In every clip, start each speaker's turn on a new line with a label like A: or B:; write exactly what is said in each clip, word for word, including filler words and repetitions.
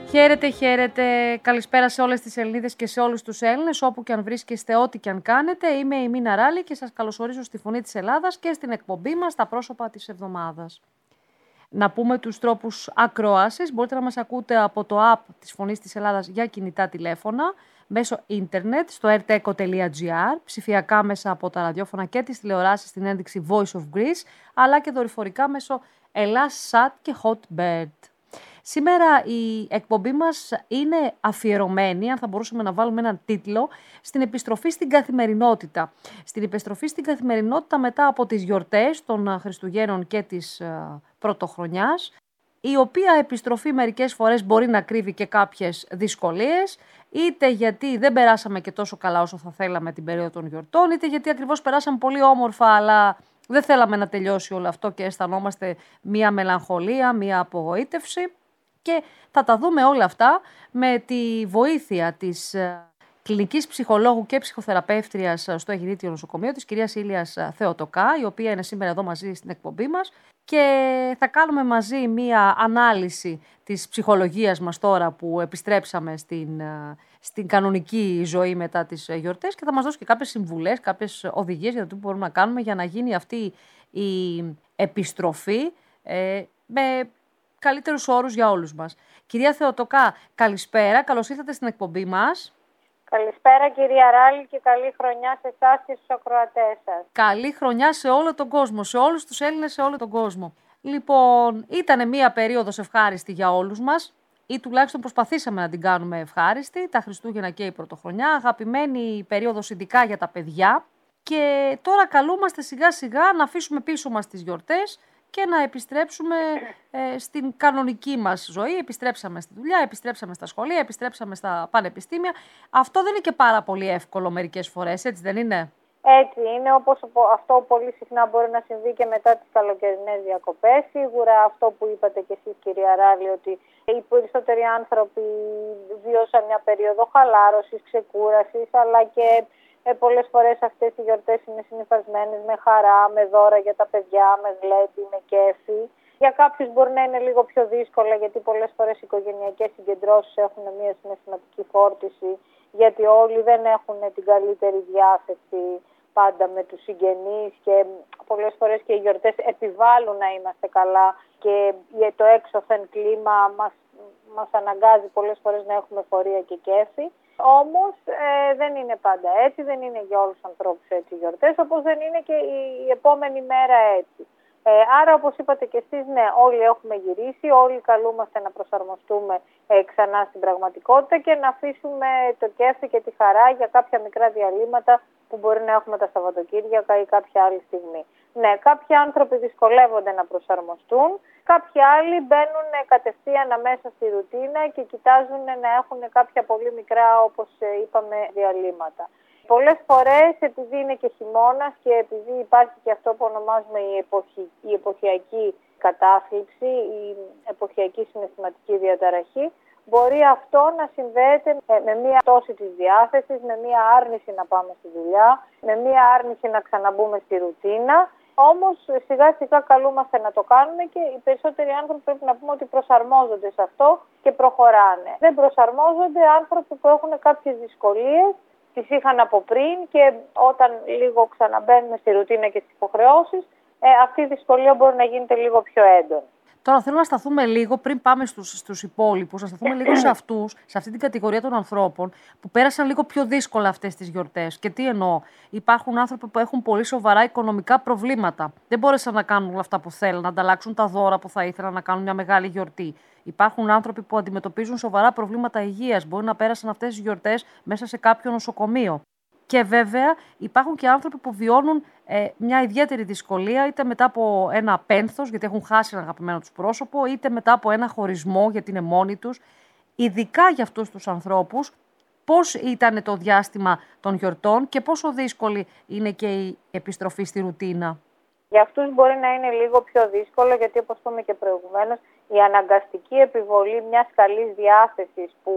A: Χαίρετε, χαίρετε. Καλησπέρα σε όλες τις Ελληνίδες και σε όλους τους Έλληνες, όπου και αν βρίσκεστε, ό,τι και αν κάνετε. Είμαι η Μίνα Ράλη και σας καλωσορίζω στη Φωνή της Ελλάδας και στην εκπομπή μας «Τα πρόσωπα της εβδομάδας». Να πούμε τους τρόπους ακρόασης. Μπορείτε να μας ακούτε από το app της Φωνής της Ελλάδας για κινητά τηλέφωνα, μέσω ίντερνετ στο erteco τελεία gr, ψηφιακά μέσα από τα ραδιόφωνα και τις τηλεοράσεις στην ένδειξη Voice of Greece, αλλά και δορυφορικά μέσω Ελλάς.Σατ και Hotbird. Σήμερα η εκπομπή μας είναι αφιερωμένη, αν θα μπορούσαμε να βάλουμε έναν τίτλο, στην επιστροφή στην καθημερινότητα. Στην επιστροφή στην καθημερινότητα μετά από τις γιορτές των Χριστουγέννων και της uh, Πρωτοχρονιάς, η οποία επιστροφή μερικές φορές μπορεί να κρύβει και κάποιες δυσκολίες, είτε γιατί δεν περάσαμε και τόσο καλά όσο θα θέλαμε την περίοδο των γιορτών, είτε γιατί ακριβώς περάσαμε πολύ όμορφα, αλλά δεν θέλαμε να τελειώσει όλο αυτό και αισθανόμαστε μία μελαγχολία, μία απογοήτευση. Και θα τα δούμε όλα αυτά με τη βοήθεια της κλινικής ψυχολόγου και ψυχοθεραπεύτριας στο Αιγυρίτιο Νοσοκομείο, της κυρίας Ήλιας Θεοτοκά, η οποία είναι σήμερα εδώ μαζί στην εκπομπή μας, και θα κάνουμε μαζί μία ανάλυση της ψυχολογίας μας τώρα που επιστρέψαμε στην, στην κανονική ζωή μετά τις γιορτές, και θα μας δώσει και κάποιες συμβουλές, κάποιες οδηγίες για το τι μπορούμε να κάνουμε για να γίνει αυτή η επιστροφή ε, με καλύτερους όρους για όλους μας. Κυρία Θεοτοκά, καλησπέρα. Καλώς ήρθατε στην εκπομπή μας.
B: Καλησπέρα κυρία Ράλη και καλή χρονιά σε εσάς και στους ακροατές σας.
A: Καλή χρονιά σε όλο τον κόσμο, σε όλους τους Έλληνες, σε όλο τον κόσμο. Λοιπόν, ήταν μία περίοδος ευχάριστη για όλους μας, ή τουλάχιστον προσπαθήσαμε να την κάνουμε ευχάριστη, τα Χριστούγεννα και η Πρωτοχρονιά, αγαπημένη περίοδος ειδικά για τα παιδιά, και τώρα καλούμαστε σιγά σιγά να αφήσουμε πίσω μας τις γιορτές και να επιστρέψουμε ε, στην κανονική μας ζωή. Επιστρέψαμε στη δουλειά, επιστρέψαμε στα σχολεία, επιστρέψαμε στα πανεπιστήμια. Αυτό δεν είναι και πάρα πολύ εύκολο μερικές φορές, έτσι δεν είναι?
B: Έτσι είναι, όπως αυτό πολύ συχνά μπορεί να συμβεί και μετά τις καλοκαιρινές διακοπές. Σίγουρα αυτό που είπατε και εσείς κυρία Ράλη, ότι οι περισσότεροι άνθρωποι βίωσαν μια περίοδο χαλάρωσης, ξεκούρασης, αλλά και Ε, πολλές φορές αυτές οι γιορτές είναι συνυφασμένες με χαρά, με δώρα για τα παιδιά, με γλέντι, με κέφι. Για κάποιους μπορεί να είναι λίγο πιο δύσκολα, γιατί πολλές φορές οι οικογενειακές συγκεντρώσεις έχουν μια συναισθηματική φόρτιση, γιατί όλοι δεν έχουν την καλύτερη διάθεση πάντα με τους συγγενείς, και πολλές φορές και οι γιορτές επιβάλλουν να είμαστε καλά, και το έξωθεν κλίμα μας, μας αναγκάζει πολλές φορές να έχουμε εφορία και κέφι. Όμως ε, δεν είναι πάντα έτσι, δεν είναι για όλους τους ανθρώπους έτσι οι γιορτές, όπως δεν είναι και η, η επόμενη μέρα έτσι. Ε, άρα, όπως είπατε και εσείς, ναι, όλοι έχουμε γυρίσει, όλοι καλούμαστε να προσαρμοστούμε ε, ξανά στην πραγματικότητα και να αφήσουμε το κέφι και τη χαρά για κάποια μικρά διαλύματα που μπορεί να έχουμε τα Σαββατοκύριακα ή κάποια άλλη στιγμή. Ναι, κάποιοι άνθρωποι δυσκολεύονται να προσαρμοστούν, κάποιοι άλλοι μπαίνουν κατευθείαν αμέσα στη ρουτίνα και κοιτάζουν να έχουν κάποια πολύ μικρά, όπως είπαμε, διαλύματα. Πολλές φορές, επειδή είναι και χειμώνας και επειδή υπάρχει και αυτό που ονομάζουμε η, εποχη, η εποχιακή κατάθλιψη, η εποχιακή συναισθηματική διαταραχή, μπορεί αυτό να συνδέεται με μία πτώση της διάθεσης, με μία άρνηση να πάμε στη δουλειά, με μία άρνηση να ξαναμπούμε στη ρουτίνα. Όμως σιγά σιγά καλούμαστε να το κάνουμε, και οι περισσότεροι άνθρωποι πρέπει να πούμε ότι προσαρμόζονται σε αυτό και προχωράνε. Δεν προσαρμόζονται άνθρωποι που έχουν κάποιες δυσκολίες, τις είχαν από πριν, και όταν λίγο ξαναμπαίνουμε στη ρουτίνα και στις υποχρεώσεις, ε, αυτή η δυσκολία μπορεί να γίνεται λίγο πιο έντονη.
A: Τώρα θέλω να σταθούμε λίγο, πριν πάμε στους, στους υπόλοιπους, να σταθούμε λίγο σε αυτούς, σε αυτή την κατηγορία των ανθρώπων που πέρασαν λίγο πιο δύσκολα αυτές τις γιορτές. Και τι εννοώ? Υπάρχουν άνθρωποι που έχουν πολύ σοβαρά οικονομικά προβλήματα. Δεν μπόρεσαν να κάνουν όλα αυτά που θέλουν, να ανταλλάξουν τα δώρα που θα ήθελαν, να κάνουν μια μεγάλη γιορτή. Υπάρχουν άνθρωποι που αντιμετωπίζουν σοβαρά προβλήματα υγείας. Μπορεί να πέρασαν αυτές τις γιορτές μέσα σε κάποιο νοσοκομείο. Και βέβαια υπάρχουν και άνθρωποι που βιώνουν ε, μια ιδιαίτερη δυσκολία, είτε μετά από ένα πένθος, γιατί έχουν χάσει ένα αγαπημένο τους πρόσωπο, είτε μετά από ένα χωρισμό, γιατί είναι μόνοι τους. Ειδικά για αυτούς τους ανθρώπους, πώς ήταν το διάστημα των γιορτών και πόσο δύσκολη είναι και η επιστροφή στη ρουτίνα?
B: Για αυτούς μπορεί να είναι λίγο πιο δύσκολο, γιατί όπως είπαμε και προηγουμένως, η αναγκαστική επιβολή μιας καλής διάθεσης που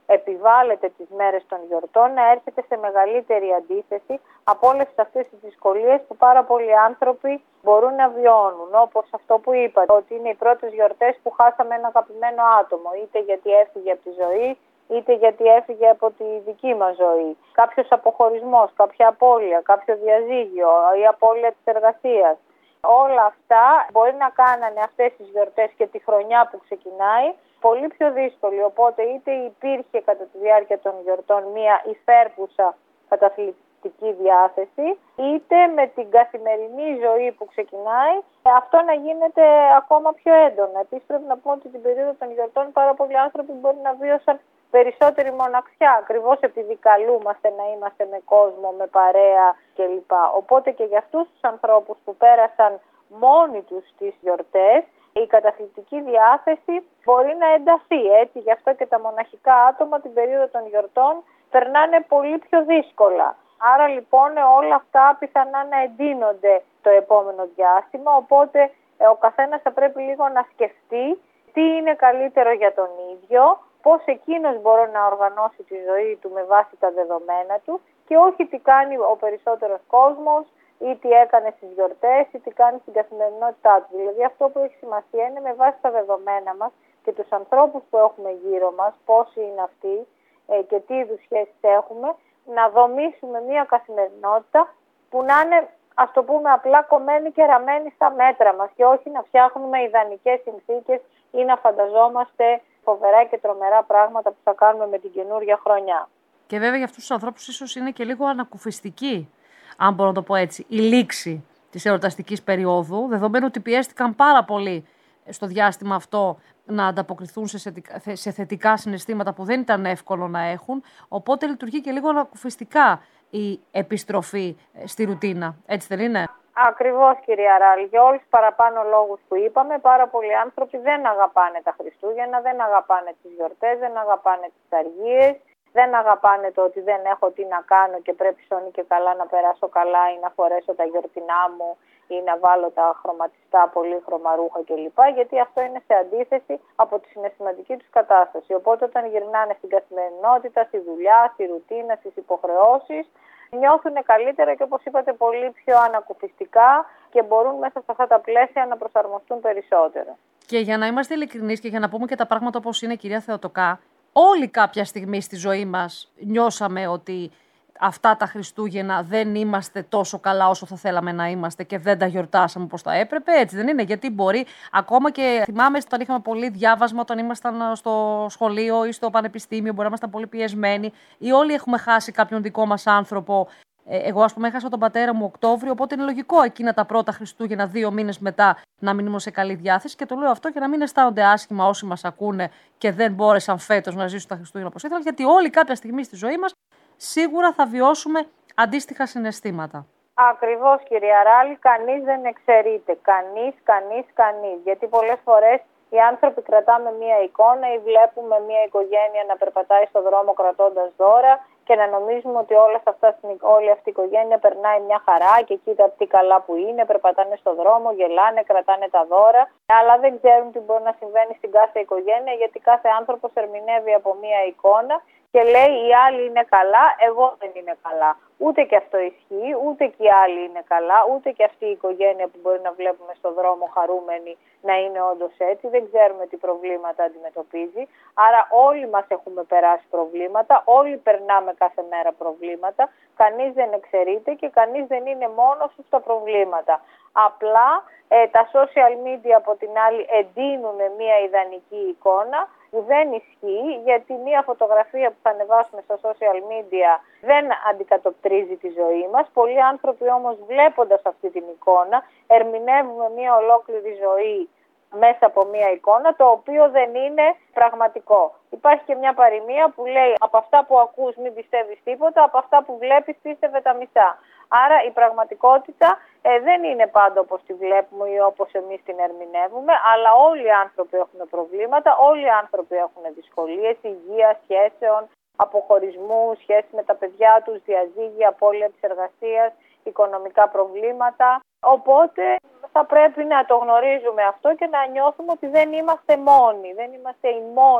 B: επιβάλλεται τις μέρες των γιορτών να έρχεται σε μεγαλύτερη αντίθεση από όλες αυτές τις δυσκολίες που πάρα πολλοί άνθρωποι μπορούν να βιώνουν. Όπως αυτό που είπατε, ότι είναι οι πρώτες γιορτές που χάσαμε ένα αγαπημένο άτομο, είτε γιατί έφυγε από τη ζωή, είτε γιατί έφυγε από τη δική μας ζωή. Κάποιος αποχωρισμός, κάποια απώλεια, κάποιο διαζύγιο, η απώλεια της εργασίας. Όλα αυτά μπορεί να κάνανε αυτές τις γιορτές και τη χρονιά που ξεκινάει πολύ πιο δύσκολη. Οπότε είτε υπήρχε κατά τη διάρκεια των γιορτών μία υφέρπουσα καταθλιπτική διάθεση, είτε με την καθημερινή ζωή που ξεκινάει αυτό να γίνεται ακόμα πιο έντονο. Επίσης πρέπει να πούμε ότι την περίοδο των γιορτών πάρα πολλοί άνθρωποι μπορεί να βίωσαν περισσότερη μοναξιά, ακριβώς επειδή καλούμαστε να είμαστε με κόσμο, με παρέα κλπ. Οπότε και για αυτούς τους ανθρώπους που πέρασαν μόνοι τους τις γιορτές, η καταθλιπτική διάθεση μπορεί να ενταθεί. Έτσι, γι' αυτό και τα μοναχικά άτομα την περίοδο των γιορτών περνάνε πολύ πιο δύσκολα. Άρα λοιπόν όλα αυτά πιθανά να εντείνονται το επόμενο διάστημα, οπότε ο καθένας θα πρέπει λίγο να σκεφτεί τι είναι καλύτερο για τον ίδιο, πώς εκείνος μπορεί να οργανώσει τη ζωή του με βάση τα δεδομένα του και όχι τι κάνει ο περισσότερος κόσμος ή τι έκανε στις γιορτές ή τι κάνει στην καθημερινότητά του. Δηλαδή αυτό που έχει σημασία είναι με βάση τα δεδομένα μας και τους ανθρώπους που έχουμε γύρω μας, πόσοι είναι αυτοί ε, και τι είδους σχέσεις έχουμε, να δομήσουμε μια καθημερινότητα που να είναι, ας το πούμε απλά, κομμένη και ραμμένη στα μέτρα μας και όχι να φτιάχνουμε ιδανικές συνθήκες ή να φανταζόμαστε φοβερά και τρομερά πράγματα που θα κάνουμε με την καινούργια χρονιά.
A: Και βέβαια για αυτούς τους ανθρώπους ίσως είναι και λίγο ανακουφιστική, αν μπορώ να το πω έτσι, η λήξη της εορταστικής περίοδου, δεδομένου ότι πιέστηκαν πάρα πολύ στο διάστημα αυτό να ανταποκριθούν σε θετικά συναισθήματα που δεν ήταν εύκολο να έχουν, οπότε λειτουργεί και λίγο ανακουφιστικά η επιστροφή στη ρουτίνα. Έτσι δεν είναι?
B: Ακριβώς, κυρία Ράλη. Για όλους τους παραπάνω λόγους που είπαμε, πάρα πολλοί άνθρωποι δεν αγαπάνε τα Χριστούγεννα, δεν αγαπάνε τις γιορτές, δεν αγαπάνε τις αργίες, δεν αγαπάνε το ότι δεν έχω τι να κάνω και πρέπει σώνει και καλά να περάσω καλά ή να φορέσω τα γιορτινά μου ή να βάλω τα χρωματιστά πολύχρωμα ρούχα κλπ. Γιατί αυτό είναι σε αντίθεση από τη συναισθηματική τους κατάσταση. Οπότε όταν γυρνάνε στην καθημερινότητα, στη δουλειά, στη ρουτίνα, στις υποχρεώσεις, νιώθουν καλύτερα και όπως είπατε πολύ πιο ανακουφιστικά και μπορούν μέσα σε αυτά τα πλαίσια να προσαρμοστούν περισσότερο.
A: Και για να είμαστε ειλικρινείς και για να πούμε και τα πράγματα όπως είναι, κυρία Θεοτοκά, όλοι κάποια στιγμή στη ζωή μας νιώσαμε ότι αυτά τα Χριστούγεννα δεν είμαστε τόσο καλά όσο θα θέλαμε να είμαστε και δεν τα γιορτάσαμε όπως θα έπρεπε. Έτσι δεν είναι? Γιατί μπορεί, ακόμα και θυμάμαι όταν είχαμε πολύ διάβασμα, όταν ήμασταν στο σχολείο ή στο πανεπιστήμιο, μπορεί να ήμασταν πολύ πιεσμένοι ή όλοι έχουμε χάσει κάποιον δικό μας άνθρωπο. Εγώ, ας πούμε, έχασα τον πατέρα μου Οκτώβριο, οπότε είναι λογικό εκείνα τα πρώτα Χριστούγεννα, δύο μήνες μετά, να μην είμαι σε καλή διάθεση. Και το λέω αυτό για να μην αισθάνονται άσχημα όσοι μας ακούνε και δεν μπόρεσαν φέτος να ζήσουν τα Χριστούγεννα όπως ήθελαν, γιατί όλοι κάποια στιγμή στη ζωή μας σίγουρα θα βιώσουμε αντίστοιχα συναισθήματα.
B: Ακριβώς, κυρία Ράλη, κανείς δεν εξαιρείται. Κανείς, κανείς, κανείς. Γιατί πολλές φορές οι άνθρωποι κρατάμε μία εικόνα ή βλέπουμε μία οικογένεια να περπατάει στον δρόμο κρατώντας δώρα και να νομίζουμε ότι όλα αυτά, όλη αυτή η οικογένεια περνάει μια χαρά και κοίτα τι καλά που είναι, περπατάνε στον δρόμο, γελάνε, κρατάνε τα δώρα, αλλά δεν ξέρουν τι μπορεί να συμβαίνει στην κάθε οικογένεια, γιατί κάθε άνθρωπος ερμηνεύει από μια εικόνα και λέει οι άλλοι είναι καλά, εγώ δεν είναι καλά. Ούτε και αυτό ισχύει, ούτε και οι άλλοι είναι καλά, ούτε και αυτή η οικογένεια που μπορεί να βλέπουμε στον δρόμο χαρούμενη να είναι όντως έτσι. Δεν ξέρουμε τι προβλήματα αντιμετωπίζει. Άρα όλοι μας έχουμε περάσει προβλήματα, όλοι περνάμε κάθε μέρα προβλήματα, κανείς δεν εξαιρείται και κανείς δεν είναι μόνος του στα προβλήματα. Απλά ε, τα social media από την άλλη εντείνουν μια ιδανική εικόνα που δεν ισχύει, γιατί μια φωτογραφία που θα ανεβάσουμε στα social media δεν αντικατοπτρίζει τη ζωή μας. Πολλοί άνθρωποι όμως, βλέποντας αυτή την εικόνα, ερμηνεύουμε μια ολόκληρη ζωή μέσα από μια εικόνα, το οποίο δεν είναι πραγματικό. Υπάρχει και μια παροιμία που λέει από αυτά που ακούς μην πιστεύεις τίποτα, από αυτά που βλέπεις πίστευε τα μισά. Άρα η πραγματικότητα ε, δεν είναι πάντα όπως τη βλέπουμε ή όπως εμείς την ερμηνεύουμε, αλλά όλοι οι άνθρωποι έχουν προβλήματα, όλοι οι άνθρωποι έχουν δυσκολίες, υγεία, σχέσεων, αποχωρισμού, σχέση με τα παιδιά τους, διαζύγια, απώλεια της εργασίας, οικονομικά προβλήματα. Οπότε θα πρέπει να το γνωρίζουμε αυτό και να νιώθουμε ότι δεν είμαστε μόνοι, δεν είμαστε οι μόνοι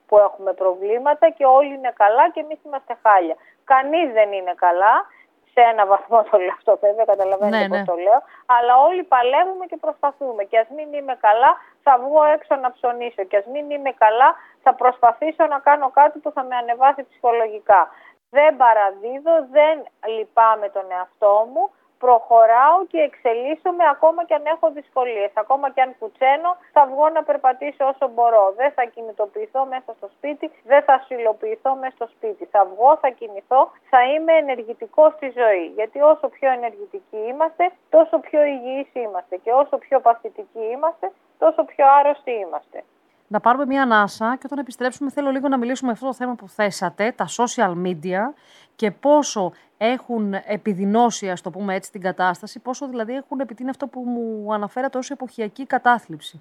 B: που έχουμε προβλήματα και όλοι είναι καλά και εμείς είμαστε χάλια. Κανείς δεν είναι καλά. Σε ένα βαθμό το λέω αυτό, βέβαια, καταλαβαίνετε
A: ναι,
B: πώς
A: ναι.
B: το λέω. Αλλά όλοι παλεύουμε και προσπαθούμε. Και ας μην είμαι καλά, θα βγω έξω να ψωνίσω. Και ας μην είμαι καλά, θα προσπαθήσω να κάνω κάτι που θα με ανεβάσει ψυχολογικά. Δεν παραδίδω, δεν λυπάμαι τον εαυτό μου. Προχωράω και εξελίσσομαι ακόμα και αν έχω δυσκολίες. Ακόμα και αν κουτσένω, θα βγω να περπατήσω όσο μπορώ. Δεν θα κινητοποιηθώ μέσα στο σπίτι, δεν θα σιλοποιηθώ μέσα στο σπίτι. Θα βγω, θα κινηθώ, θα είμαι ενεργητικός στη ζωή. Γιατί όσο πιο ενεργητικοί είμαστε, τόσο πιο υγιείς είμαστε. Και όσο πιο παθητικοί είμαστε, τόσο πιο άρρωστοι είμαστε.
A: Να πάρουμε μία ανάσα και όταν επιστρέψουμε θέλω λίγο να μιλήσουμε για αυτό το θέμα που θέσατε, τα social media και πόσο έχουν επιδεινώσει, ας το πούμε έτσι, την κατάσταση, πόσο δηλαδή έχουν επιτείνει αυτό που μου αναφέρατε ως εποχιακή κατάθλιψη.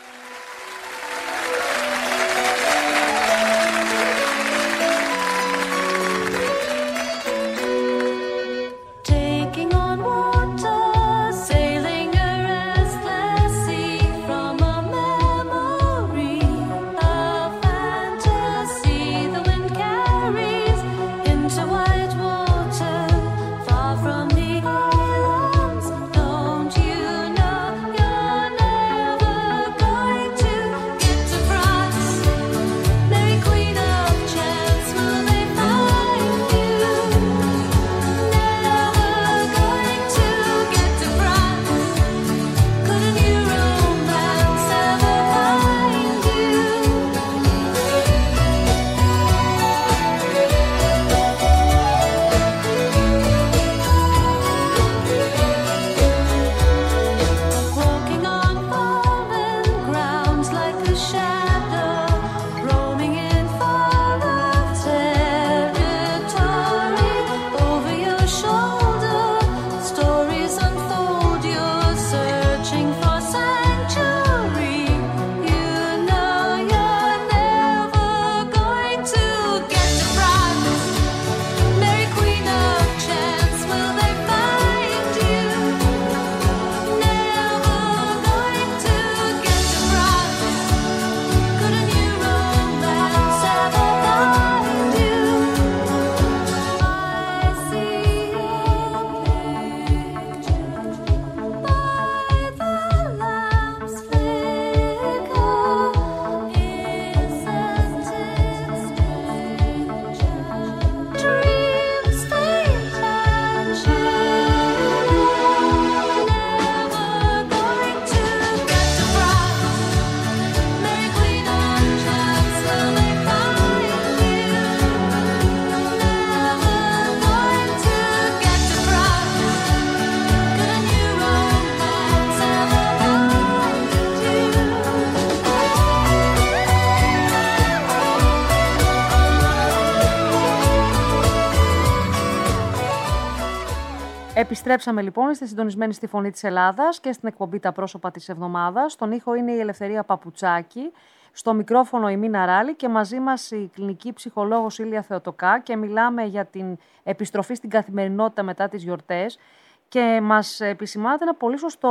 A: Επιστρέψαμε λοιπόν, είστε συντονισμένοι στη Φωνή της Ελλάδας και στην εκπομπή Τα Πρόσωπα της Εβδομάδας. Στον ήχο είναι η Ελευθερία Παπουτσάκη, στο μικρόφωνο η Μίνα Ράλη και μαζί μας η κλινική ψυχολόγος Ήλια Θεοτοκά και μιλάμε για την επιστροφή στην καθημερινότητα μετά τις γιορτές και μας επισημάνατε ένα πολύ σωστό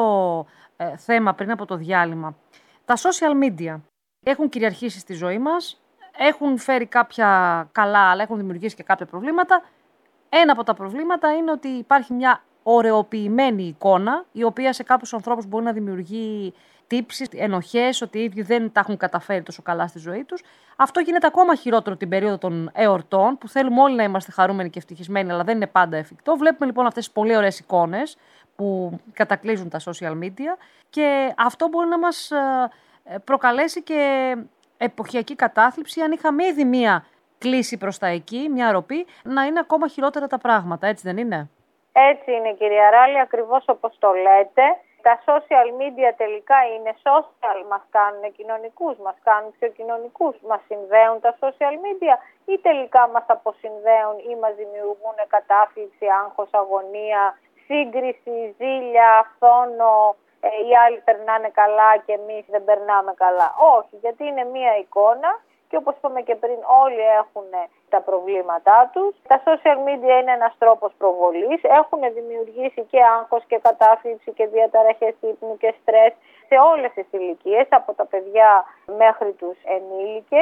A: ε, θέμα πριν από το διάλειμμα. Τα social media έχουν κυριαρχήσει στη ζωή μας, έχουν φέρει κάποια καλά, αλλά έχουν δημιουργήσει και κάποια προβλήματα. Ένα από τα προβλήματα είναι ότι υπάρχει μια ωρεοποιημένη εικόνα, η οποία σε κάποιους ανθρώπους μπορεί να δημιουργεί τύψεις, ενοχές, ότι οι ίδιοι δεν τα έχουν καταφέρει τόσο καλά στη ζωή τους. Αυτό γίνεται ακόμα χειρότερο την περίοδο των εορτών, που θέλουμε όλοι να είμαστε χαρούμενοι και ευτυχισμένοι, αλλά δεν είναι πάντα εφικτό. Βλέπουμε λοιπόν αυτές τις πολύ ωραίες εικόνες που κατακλείζουν τα social media και αυτό μπορεί να μας προκαλέσει και εποχιακή κατάθλιψη, αν είχαμε ήδη μία κλίση προς τα εκεί, μια ροπή, να είναι ακόμα χειρότερα τα πράγματα, έτσι δεν είναι?
B: Έτσι είναι, κυρία Ράλη, ακριβώς όπως το λέτε. Τα social media τελικά είναι social, μας κάνουν κοινωνικούς, μας κάνουν πιο κοινωνικούς, μας συνδέουν τα social media ή τελικά μας αποσυνδέουν ή μας δημιουργούν κατάθλιψη, άγχος, αγωνία, σύγκριση, ζήλια, φθόνο, ε, οι άλλοι περνάνε καλά και εμείς δεν περνάμε καλά. Όχι, γιατί είναι μία εικόνα. Και όπως είπαμε και πριν, όλοι έχουν τα προβλήματά τους. Τα social media είναι ένας τρόπος προβολής. Έχουν δημιουργήσει και άγχος και κατάθλιψη και διαταραχές ύπνου και στρες σε όλες τις ηλικίες, από τα παιδιά μέχρι τους ενήλικες. Και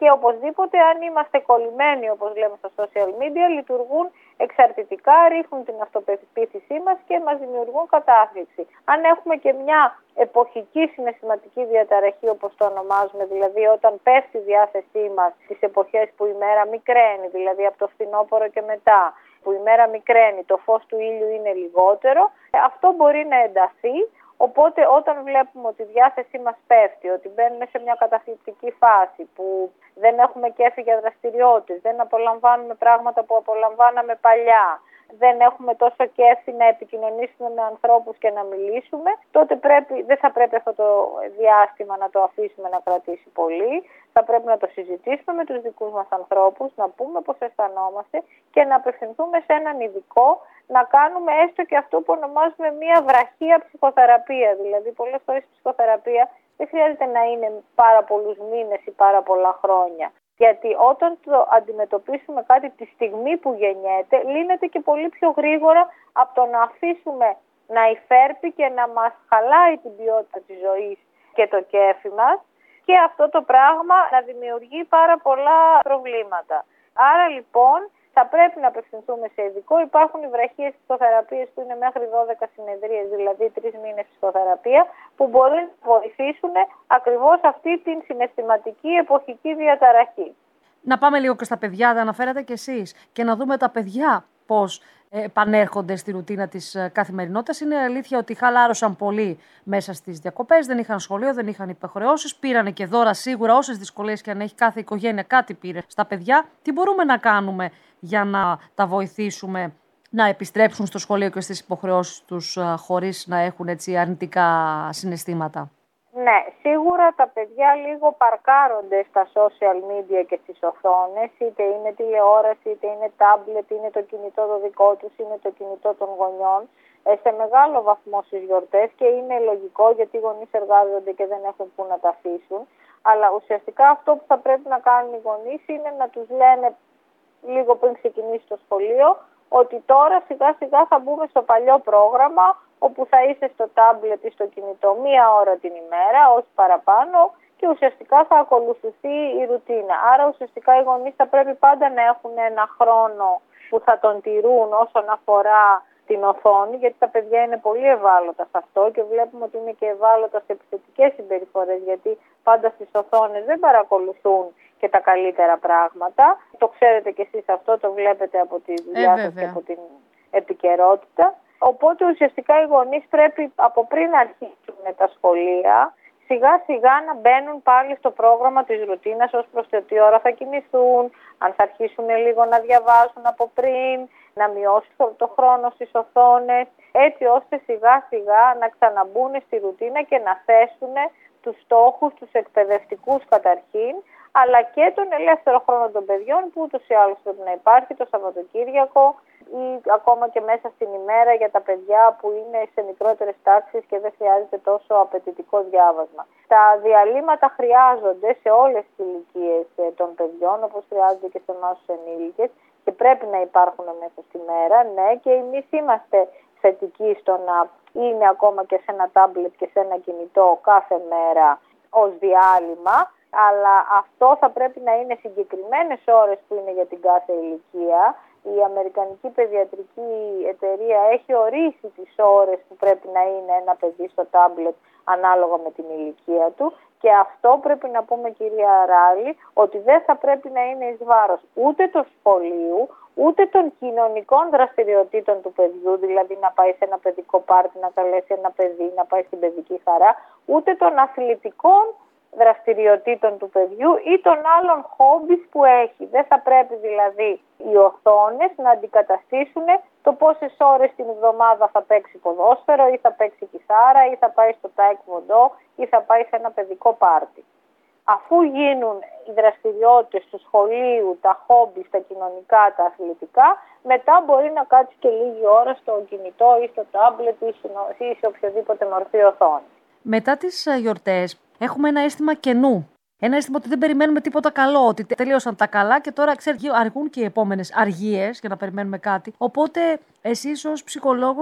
B: Και οπωσδήποτε αν είμαστε κολλημένοι, όπως λέμε στα social media, λειτουργούν εξαρτητικά, ρίχνουν την αυτοπεποίθησή μας και μας δημιουργούν κατάθλιψη. Αν έχουμε και μια εποχική συναισθηματική διαταραχή, όπως το ονομάζουμε, δηλαδή όταν πέφτει η διάθεσή μας στις εποχές που η μέρα μικραίνει, δηλαδή από το φθινόπωρο και μετά, που η μέρα μικραίνει, το φως του ήλιου είναι λιγότερο, αυτό μπορεί να ενταθεί. Οπότε όταν βλέπουμε ότι η διάθεσή μας πέφτει, ότι μπαίνουμε σε μια καταθλιπτική φάση, που δεν έχουμε κέφι για δραστηριότητες, δεν απολαμβάνουμε πράγματα που απολαμβάναμε παλιά, δεν έχουμε τόσο κέφι να επικοινωνήσουμε με ανθρώπους και να μιλήσουμε, τότε πρέπει, δεν θα πρέπει αυτό το διάστημα να το αφήσουμε να κρατήσει πολύ. Θα πρέπει να το συζητήσουμε με τους δικούς μας ανθρώπους, να πούμε πώς αισθανόμαστε και να απευθυνθούμε σε έναν ειδικό, να κάνουμε έστω και αυτό που ονομάζουμε μια βραχία ψυχοθεραπεία. Δηλαδή, πολλές φορές η ψυχοθεραπεία δεν χρειάζεται να είναι πάρα πολλούς μήνες ή πάρα πολλά χρόνια. Γιατί όταν το αντιμετωπίσουμε κάτι τη στιγμή που γεννιέται, λύνεται και πολύ πιο γρήγορα από το να αφήσουμε να υφέρπει και να μας χαλάει την ποιότητα της ζωής και το κέφι μας, και αυτό το πράγμα να δημιουργεί πάρα πολλά προβλήματα. Άρα λοιπόν θα πρέπει να απευθυνθούμε σε ειδικό. Υπάρχουν οι βραχίες ψυχοθεραπείες που είναι μέχρι δώδεκα συνεδρίες, δηλαδή τρεις μήνες ψυχοθεραπεία, που μπορεί να βοηθήσουν ακριβώς αυτή την συναισθηματική εποχική διαταραχή.
A: Να πάμε λίγο και στα παιδιά, τα αναφέρατε κι εσείς, και να δούμε τα παιδιά πώς επανέρχονται στη ρουτίνα της καθημερινότητας. Είναι αλήθεια ότι χαλάρωσαν πολύ μέσα στις διακοπές, δεν είχαν σχολείο, δεν είχαν υποχρεώσεις, πήρανε και δώρα σίγουρα, όσες δυσκολίες και αν έχει κάθε οικογένεια κάτι πήρε στα παιδιά. Τι μπορούμε να κάνουμε για να τα βοηθήσουμε να επιστρέψουν στο σχολείο και στις υποχρεώσεις τους χωρίς να έχουν έτσι αρνητικά συναισθήματα?
B: Ναι, σίγουρα τα παιδιά λίγο παρκάρονται στα social media και στις οθόνες, είτε είναι τηλεόραση, είτε είναι τάμπλετ, είναι το κινητό το δικό τους, είναι το κινητό των γονιών, σε μεγάλο βαθμό στις γιορτές, και είναι λογικό γιατί οι γονείς εργάζονται και δεν έχουν που να τα αφήσουν. Αλλά ουσιαστικά αυτό που θα πρέπει να κάνουν οι γονείς είναι να τους λένε λίγο πριν ξεκινήσει το σχολείο ότι τώρα σιγά σιγά θα μπούμε στο παλιό πρόγραμμα, όπου θα είσαι στο τάμπλετ ή στο κινητό μία ώρα την ημέρα, όχι παραπάνω, και ουσιαστικά θα ακολουθηθεί η ρουτίνα. Άρα ουσιαστικά οι γονείς θα πρέπει πάντα να έχουν ένα χρόνο που θα τον τηρούν όσον αφορά την οθόνη, γιατί τα παιδιά είναι πολύ ευάλωτα σε αυτό και βλέπουμε ότι είναι και ευάλωτα σε επιθετικές συμπεριφορές, γιατί πάντα στις οθόνες δεν παρακολουθούν και τα καλύτερα πράγματα. Το ξέρετε κι εσείς αυτό, το βλέπετε από τη δουλειά σας και από την επικαιρότητα. Οπότε ουσιαστικά οι γονείς πρέπει από πριν αρχίσουν τα σχολεία σιγά σιγά να μπαίνουν πάλι στο πρόγραμμα της ρουτίνας ως προς το τι ώρα θα κοιμηθούν, αν θα αρχίσουν λίγο να διαβάσουν από πριν, να μειώσουν το χρόνο στις οθόνες, έτσι ώστε σιγά σιγά να ξαναμπούν στη ρουτίνα και να θέσουν τους στόχους, τους εκπαιδευτικούς καταρχήν, αλλά και τον ελεύθερο χρόνο των παιδιών που ούτως ή άλλως πρέπει να υπάρχει το Σαββατοκύριακο ή ακόμα και μέσα στην ημέρα για τα παιδιά που είναι σε μικρότερες τάξεις και δεν χρειάζεται τόσο απαιτητικό διάβασμα. Τα διαλύματα χρειάζονται σε όλες τις ηλικίες των παιδιών, όπως χρειάζονται και σε εμάς τους ενήλικες, και πρέπει να υπάρχουν μέσα στη μέρα, ναι, και εμείς είμαστε θετικοί στο να είναι ακόμα και σε ένα τάμπλετ και σε ένα κινητό κάθε μέρα ως διάλειμμα, αλλά αυτό θα πρέπει να είναι συγκεκριμένες ώρες που είναι για την κάθε ηλικία. Η Αμερικανική Παιδιατρική Εταιρεία έχει ορίσει τις ώρες που πρέπει να είναι ένα παιδί στο τάμπλετ ανάλογα με την ηλικία του, και αυτό πρέπει να πούμε, κυρία Ράλη, ότι δεν θα πρέπει να είναι εις βάρος ούτε του σχολείου, ούτε των κοινωνικών δραστηριοτήτων του παιδιού, δηλαδή να πάει σε ένα παιδικό πάρτι, να καλέσει ένα παιδί, να πάει στην παιδική χαρά, ούτε των αθλητικών δραστηριοτήτων του παιδιού ή των άλλων χόμπις που έχει. Δεν θα πρέπει δηλαδή οι οθόνες να αντικαταστήσουν το πόσες ώρες την εβδομάδα θα παίξει ποδόσφαιρο ή θα παίξει κιθάρα ή θα πάει στο τάικβοντό ή θα πάει σε ένα παιδικό πάρτι. Αφού γίνουν οι δραστηριότητες του σχολείου, τα χόμπις, τα κοινωνικά, τα αθλητικά, μετά μπορεί να κάτσει και λίγη ώρα στο κινητό ή στο τάμπλετ ή σε οποιοδήποτε μορφή οθόνη.
A: Μετά τις γιορτές έχουμε ένα αίσθημα κενού. Ένα αίσθημα ότι δεν περιμένουμε τίποτα καλό, ότι τελείωσαν τα καλά και τώρα ξέρετε, αργούν και οι επόμενες αργίες για να περιμένουμε κάτι. Οπότε εσείς ως ψυχολόγος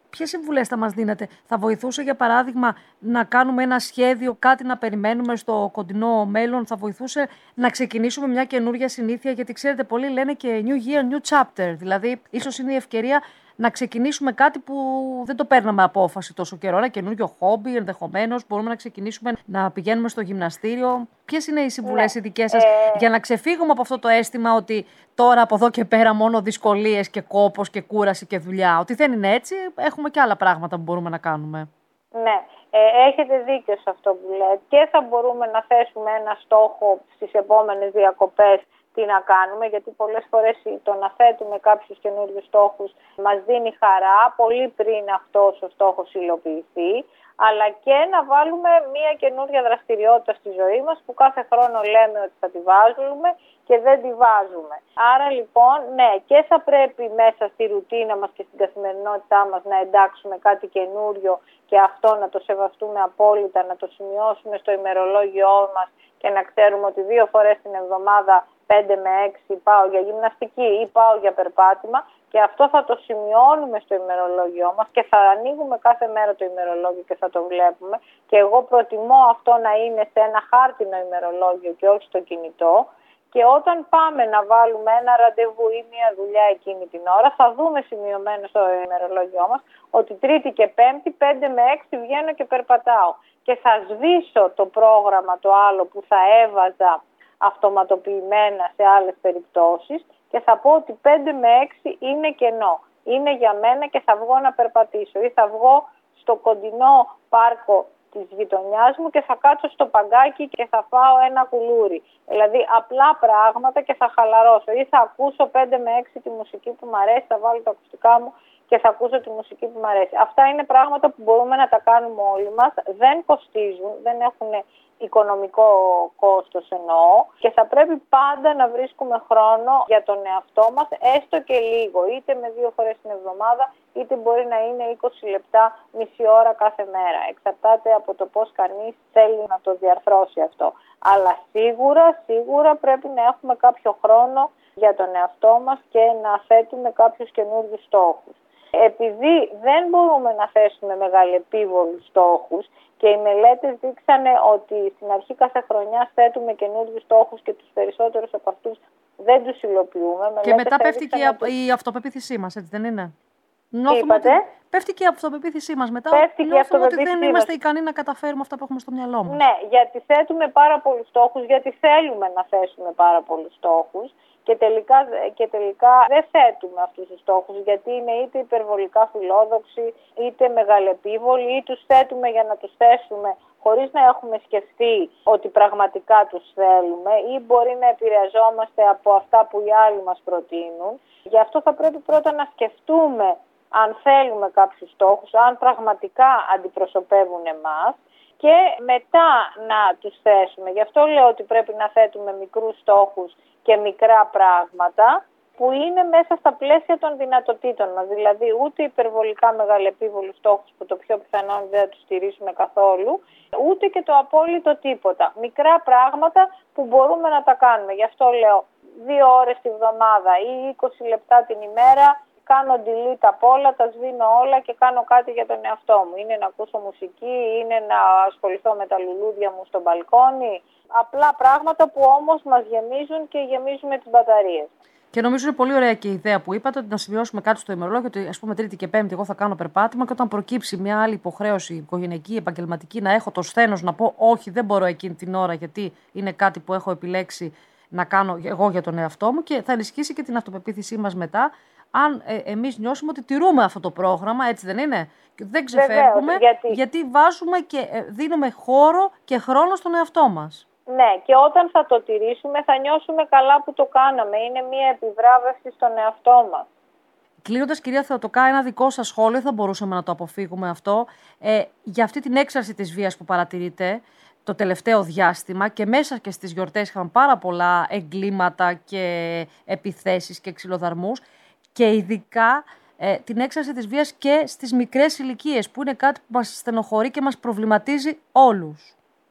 A: Ποιες συμβουλές θα μας δίνετε? Θα βοηθούσε, για παράδειγμα, να κάνουμε ένα σχέδιο, κάτι να περιμένουμε στο κοντινό μέλλον? Θα βοηθούσε να ξεκινήσουμε μια καινούργια συνήθεια? Γιατί ξέρετε, πολλοί λένε και New Year, New Chapter. Δηλαδή, ίσως είναι η ευκαιρία να ξεκινήσουμε κάτι που δεν το παίρναμε απόφαση τόσο καιρό. Ένα καινούριο χόμπι, ενδεχομένως. Μπορούμε να ξεκινήσουμε να πηγαίνουμε στο γυμναστήριο. Ποιες είναι οι συμβουλές ναι. οι δικές σας ε... για να ξεφύγουμε από αυτό το αίσθημα ότι τώρα από εδώ και πέρα μόνο δυσκολίες και κόπος και κούραση και δουλειά? Ότι δεν είναι έτσι, έχουμε και άλλα πράγματα που μπορούμε να κάνουμε.
B: Ναι, ε, έχετε δίκιο σε αυτό που λέτε. Και θα μπορούμε να θέσουμε ένα στόχο στις επόμενες διακοπές τι να κάνουμε, γιατί πολλές φορές το να θέτουμε κάποιους καινούριους στόχους μας δίνει χαρά πολύ πριν αυτός ο στόχος υλοποιηθεί, αλλά και να βάλουμε μια καινούρια δραστηριότητα στη ζωή μας που κάθε χρόνο λέμε ότι θα τη βάζουμε και δεν τη βάζουμε. Άρα λοιπόν, ναι, και θα πρέπει μέσα στη ρουτίνα μας και στην καθημερινότητά μας να εντάξουμε κάτι καινούριο και αυτό να το σεβαστούμε απόλυτα, να το σημειώσουμε στο ημερολόγιό μας και να ξέρουμε ότι δύο φορές την εβδομάδα, πέντε με έξι, πάω για γυμναστική ή πάω για περπάτημα, και αυτό θα το σημειώνουμε στο ημερολόγιό μας και θα ανοίγουμε κάθε μέρα το ημερολόγιο και θα το βλέπουμε. Και εγώ προτιμώ αυτό να είναι σε ένα χάρτινο ημερολόγιο και όχι στο κινητό. Και όταν πάμε να βάλουμε ένα ραντεβού ή μια δουλειά εκείνη την ώρα, θα δούμε σημειωμένο στο ημερολόγιό μας ότι Τρίτη και Πέμπτη, πέντε με έξι βγαίνω και περπατάω. Και θα σβήσω το πρόγραμμα το άλλο που θα έβαζα αυτοματοποιημένα σε άλλες περιπτώσεις και θα πω ότι πέντε με έξι είναι κενό. Είναι για μένα και θα βγω να περπατήσω ή θα βγω στο κοντινό πάρκο της γειτονιάς μου και θα κάτσω στο παγκάκι και θα φάω ένα κουλούρι. Δηλαδή απλά πράγματα και θα χαλαρώσω ή θα ακούσω πέντε με έξι τη μουσική που μου αρέσει, θα βάλω τα ακουστικά μου και θα ακούσω τη μουσική που μου αρέσει. Αυτά είναι πράγματα που μπορούμε να τα κάνουμε όλοι μας, δεν κοστίζουν, δεν έχουν οικονομικό κόστος εννοώ, και θα πρέπει πάντα να βρίσκουμε χρόνο για τον εαυτό μας, έστω και λίγο, είτε με δύο φορές την εβδομάδα, είτε μπορεί να είναι είκοσι λεπτά, μισή ώρα κάθε μέρα. Εξαρτάται από το πώς κανείς θέλει να το διαρθρώσει αυτό. Αλλά σίγουρα, σίγουρα πρέπει να έχουμε κάποιο χρόνο για τον εαυτό μας και να θέτουμε κάποιους καινούργιους στόχους. Επειδή δεν μπορούμε να θέσουμε μεγαλεπίβολους στόχους και οι μελέτες δείξανε ότι στην αρχή κάθε χρονιάς θέτουμε καινούργιους στόχους και τους περισσότερους από αυτούς δεν τους υλοποιούμε.
A: Και μετά πέφτει και ότι... η αυτοπεποίθησή μας, έτσι δεν είναι?
B: Νιώθουμε ότι
A: πέφτει και η αυτοπεποίθησή μας μετά.
B: Πέφτει
A: νιώθουμε ότι δεν είμαστε ικανοί να καταφέρουμε αυτά που έχουμε στο μυαλό μας.
B: Ναι, γιατί θέτουμε πάρα πολλούς στόχους, γιατί θέλουμε να θέσουμε πάρα πολλούς στόχους. Και τελικά, και τελικά δεν θέτουμε αυτούς τους στόχους, γιατί είναι είτε υπερβολικά φιλόδοξοι, είτε μεγαλεπίβολοι, ή τους θέτουμε για να τους θέσουμε χωρίς να έχουμε σκεφτεί ότι πραγματικά τους θέλουμε, ή μπορεί να επηρεαζόμαστε από αυτά που οι άλλοι μας προτείνουν. Γι' αυτό θα πρέπει πρώτα να σκεφτούμε αν θέλουμε κάποιους στόχους, αν πραγματικά αντιπροσωπεύουν εμάς, και μετά να τους θέσουμε. Γι' αυτό λέω ότι πρέπει να θέτουμε μικρούς στόχους και μικρά πράγματα που είναι μέσα στα πλαίσια των δυνατοτήτων μας. Δηλαδή ούτε υπερβολικά μεγαλεπίβολους στόχους που το πιο πιθανό δεν θα τους στηρίσουμε καθόλου, ούτε και το απόλυτο τίποτα. Μικρά πράγματα που μπορούμε να τα κάνουμε. Γι' αυτό λέω δύο ώρες τη βδομάδα ή είκοσι λεπτά την ημέρα, κάνω delete από όλα, τα σβήνω όλα και κάνω κάτι για τον εαυτό μου. Είναι να ακούσω μουσική, είναι να ασχοληθώ με τα λουλούδια μου στο μπαλκόνι. Απλά πράγματα που όμως μας γεμίζουν και γεμίζουμε τις μπαταρίες.
A: Και νομίζω είναι πολύ ωραία και η ιδέα που είπατε, ότι να σημειώσουμε κάτι στο ημερολόγιο, ότι ας πούμε Τρίτη και Πέμπτη εγώ θα κάνω περπάτημα, και όταν προκύψει μια άλλη υποχρέωση οικογενειακή, επαγγελματική, να έχω το σθένος να πω όχι, δεν μπορώ εκείνη την ώρα, γιατί είναι κάτι που έχω επιλέξει να κάνω εγώ για τον εαυτό μου, και θα ενισχύσει και την αυτοπεποίθησή μας μετά, αν ε, εμείς νιώσουμε ότι τηρούμε αυτό το πρόγραμμα, έτσι δεν είναι? Δεν ξεφεύγουμε. Βεβαίως, γιατί... γιατί βάζουμε και ε, δίνουμε χώρο και χρόνο στον εαυτό μας.
B: Ναι, και όταν θα το τηρήσουμε θα νιώσουμε καλά που το κάναμε. Είναι μια επιβράβευση στον εαυτό μας.
A: Κλείνοντας, κυρία Θεοτοκά, ένα δικό σας σχόλιο, θα μπορούσαμε να το αποφύγουμε αυτό, ε, για αυτή την έξαρση της βίας που παρατηρείτε το τελευταίο διάστημα, και μέσα και στις γιορτές είχαν πάρα πολλά εγκλήματα και επιθέσεις και ξυλοδαρμούς, και ειδικά ε, την έξαρση της βίας και στις μικρές ηλικίες, που είναι κάτι που μας στενοχωρεί και μας προβληματίζει όλους.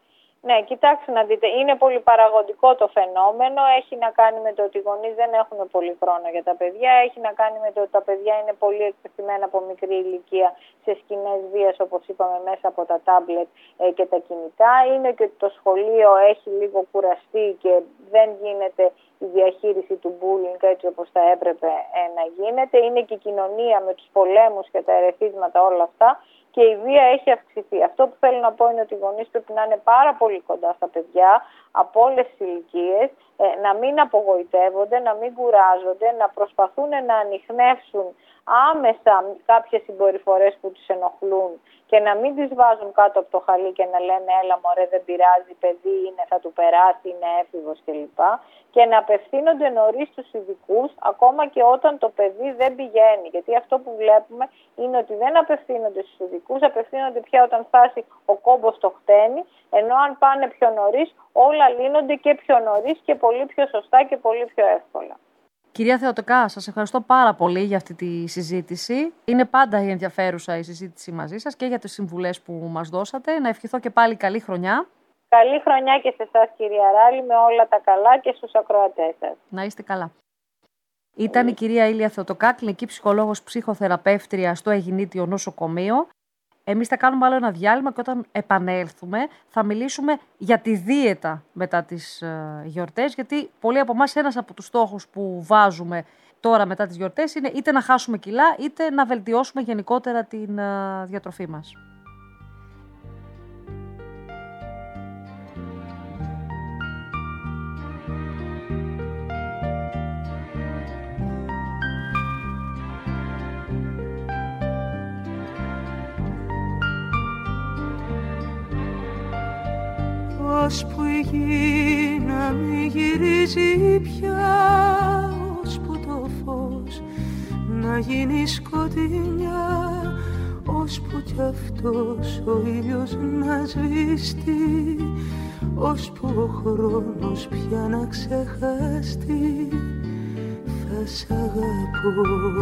B: Ναι, κοιτάξτε να δείτε, είναι πολύ παραγωγικό το φαινόμενο, έχει να κάνει με το ότι οι γονείς δεν έχουν πολύ χρόνο για τα παιδιά, έχει να κάνει με το ότι τα παιδιά είναι πολύ εκτεθειμένα από μικρή ηλικία σε σκηνές βίας, όπως είπαμε, μέσα από τα τάμπλετ ε, και τα κινητά. Είναι και ότι το σχολείο έχει λίγο κουραστεί και δεν γίνεται η διαχείριση του bullying έτσι όπως θα έπρεπε ε, να γίνεται. Είναι και η κοινωνία με τους πολέμους και τα ερεθίσματα, όλα αυτά. Και η βία έχει αυξηθεί. Αυτό που θέλω να πω είναι ότι οι γονείς πρέπει να είναι πάρα πολύ κοντά στα παιδιά από όλες τις ηλικίες, ε, να μην απογοητεύονται, να μην κουράζονται, να προσπαθούν να ανιχνεύσουν άμεσα κάποιες συμπεριφορές που τους ενοχλούν και να μην τις βάζουν κάτω από το χαλί και να λένε έλα μωρέ δεν πειράζει, παιδί είναι, θα του περάσει, είναι έφηβος κλπ. Και να απευθύνονται νωρίς στους ειδικούς, ακόμα και όταν το παιδί δεν πηγαίνει. Γιατί αυτό που βλέπουμε είναι ότι δεν απευθύνονται στους ειδικούς, απευθύνονται πια όταν φτάσει ο κόμπος στο χτένι, ενώ αν πάνε πιο νωρίς όλα λύνονται και πιο νωρίς και πολύ πιο σωστά και πολύ πιο εύκολα.
A: Κυρία Θεοτοκά, σας ευχαριστώ πάρα πολύ για αυτή τη συζήτηση. Είναι πάντα η ενδιαφέρουσα η συζήτηση μαζί σας και για τις συμβουλές που μας δώσατε. Να ευχηθώ και πάλι καλή χρονιά.
B: Καλή χρονιά και σε εσάς κυρία Ράλη, με όλα τα καλά και στους ακροατές σας.
A: Να είστε καλά. Ήταν η κυρία Ήλια Θεοτοκά, κλινική ψυχολόγος ψυχοθεραπεύτρια στο Αιγινήτιο Νοσοκομείο. Εμείς θα κάνουμε άλλο ένα διάλειμμα και όταν επανέλθουμε θα μιλήσουμε για τη δίαιτα μετά τις ε, γιορτές, γιατί πολλοί από εμάς ένας από τους στόχους που βάζουμε τώρα μετά τις γιορτές είναι είτε να χάσουμε κιλά είτε να βελτιώσουμε γενικότερα την ε, διατροφή μας.
C: Ώσπου η γη να μη γυρίζει πια, ώσπου το φως να γίνει σκοτεινιά, ώσπου κι αυτός ο ήλιος να σβήσει, ώσπου ο χρόνος πια να ξεχαστεί, θα σ' αγαπώ.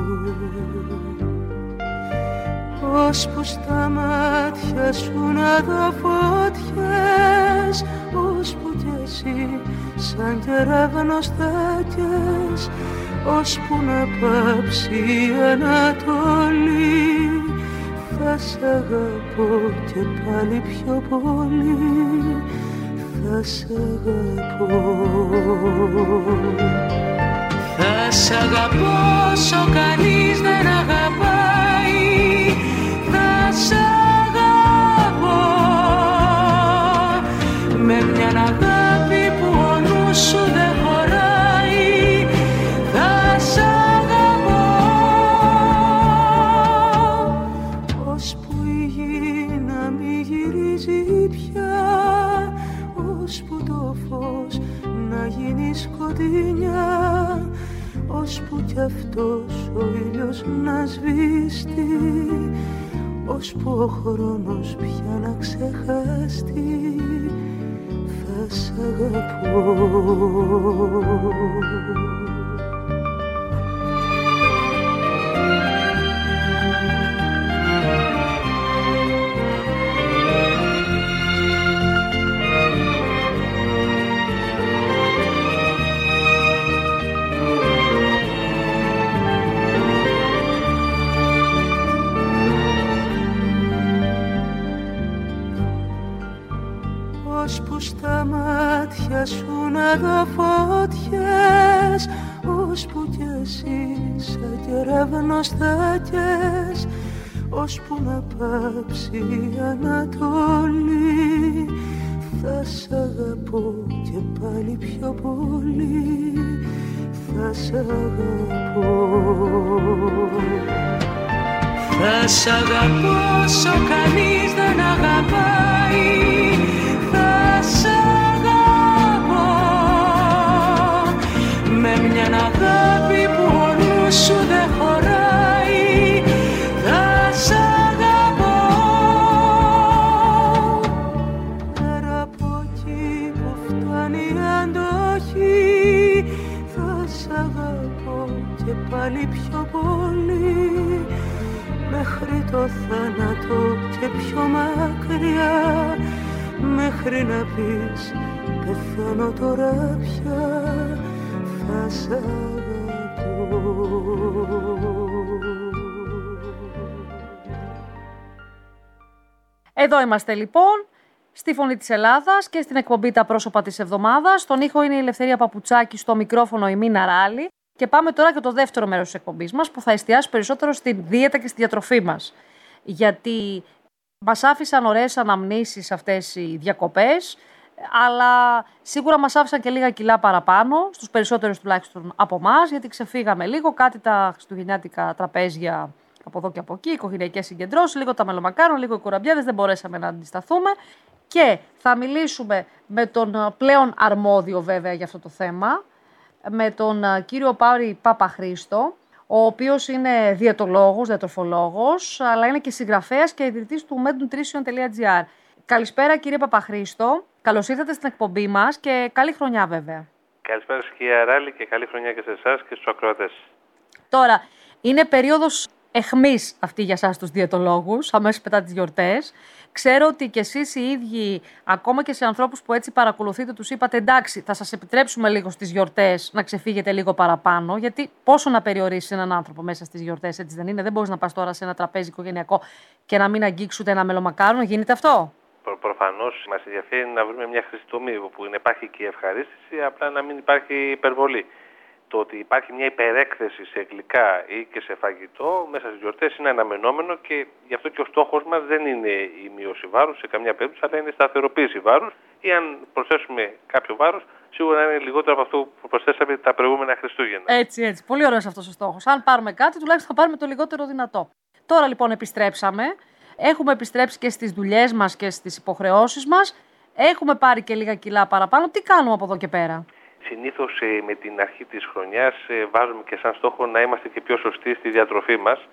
C: Ώσπου στα μάτια σου να δω φωτιές, ώσπου κι εσύ σαν κεραυνός θα καις, ώσπου να πάψει η Ανατολή, θα σ' αγαπώ και πάλι πιο πολύ, θα σ' αγαπώ. Θα σ' αγαπώ όσο κανείς δεν αγαπάει, θα σ' αγαπώ με μια αγάπη που ο νους σου δεν χωράει, θα σ' αγαπώ. Ώσπου η γη να μη γυρίζει πια, ώσπου το φως να γίνει σκοτεινιά, ώσπου κι αυτός ο ήλιος να σβήσει, ώσπου ο χρόνος πια να ξεχαστεί, θα σ' αγαπώ. Ώσπου στα μάτια σου να δω φωτιές, ώσπου κι εσύ σαν κεραυνός θα καις, ώσπου να πάψει η Ανατολή, θα σ' αγαπώ και πάλι πιο πολύ, θα σ' αγαπώ. Θα σ' αγαπώ όσο κανείς δεν αγαπάει, θα σ' αγαπώ με μια αγάπη που ο νους σου δεν χωράει, θα σ' αγαπώ. Πέρα από εκεί που φτάνει η αντοχή, θα σ' αγαπώ και πάλι πιο πολύ, μέχρι το θάνατο και πιο μακριά, με μέχρι να πεις πεθάνω τώρα πια θα σ' αγαπώ.
A: Εδώ είμαστε λοιπόν, στη Φωνή της Ελλάδας και στην εκπομπή Τα Πρόσωπα της Εβδομάδας. Στον ήχο είναι η Ελευθερία Παπουτσάκη, στο μικρόφωνο η Μίνα Ράλη. Και πάμε τώρα για το δεύτερο μέρος της εκπομπής μας, που θα εστιάσει περισσότερο στη δίαιτα και στη διατροφή μας. Γιατί μας άφησαν ωραίες αναμνήσεις αυτές οι διακοπές, αλλά σίγουρα μας άφησαν και λίγα κιλά παραπάνω, στους περισσότερους τουλάχιστον από εμάς, γιατί ξεφύγαμε λίγο, κάτι τα χριστουγεννιάτικα τραπέζια από εδώ και από εκεί, οικογενειακές συγκεντρώσεις, λίγο τα μελομακάρονα, λίγο οι κουραμπιάδες, δεν μπορέσαμε να αντισταθούμε. Και θα μιλήσουμε με τον πλέον αρμόδιο βέβαια για αυτό το θέμα, με τον κύριο Πάρη Παπαχρήστο, ο οποίος είναι διαιτολόγος, διατροφολόγος, αλλά είναι και συγγραφέας και ιδρυτής του mednutrition τελεία gr. Καλησπέρα κύριε Παπαχρήστο, καλώς ήρθατε στην εκπομπή μας και καλή χρονιά βέβαια.
D: Καλησπέρα σας κύριε Ράλη και καλή χρονιά και σε εσάς και στους ακροατές.
A: Τώρα, είναι περίοδος εχμής αυτή για εσάς τους διαιτολόγους, αμέσως μετά τις γιορτές. Ξέρω ότι κι εσείς οι ίδιοι, ακόμα και σε ανθρώπους που έτσι παρακολουθείτε, τους είπατε εντάξει, θα σας επιτρέψουμε λίγο στις γιορτές να ξεφύγετε λίγο παραπάνω, γιατί πόσο να περιορίσεις έναν άνθρωπο μέσα στις γιορτές, έτσι δεν είναι? Δεν μπορείς να πας τώρα σε ένα τραπέζι οικογενειακό και να μην αγγίξεις ούτε ένα μελομακάρονο, γίνεται αυτό?
D: Προ, προφανώς μας ενδιαφέρει να βρούμε μια χρυσή τομή όπου να υπάρχει και η ευχαρίστηση, απλά να μην υπάρχει υπερβολή. Το ότι υπάρχει μια υπερέκθεση σε γλυκά ή και σε φαγητό μέσα στις γιορτές είναι αναμενόμενο και γι' αυτό και ο στόχος μας δεν είναι η μείωση βάρους σε καμιά περίπτωση, αλλά είναι η σταθεροποίηση βάρους, ή αν προσθέσουμε κάποιο βάρος, σίγουρα είναι λιγότερο από αυτό που προσθέσαμε τα προηγούμενα Χριστούγεννα.
A: Έτσι, έτσι. Πολύ ωραίος αυτός ο στόχος. Αν πάρουμε κάτι, τουλάχιστον θα πάρουμε το λιγότερο δυνατό. Τώρα λοιπόν επιστρέψαμε. Έχουμε επιστρέψει και στις δουλειές μας και στις υποχρεώσεις μας. Έχουμε πάρει και λίγα κιλά παραπάνω. Τι κάνουμε από εδώ και πέρα?
D: Συνήθως ε, με την αρχή της χρονιάς ε, βάζουμε και σαν στόχο να είμαστε και πιο σωστοί στη διατροφή μας.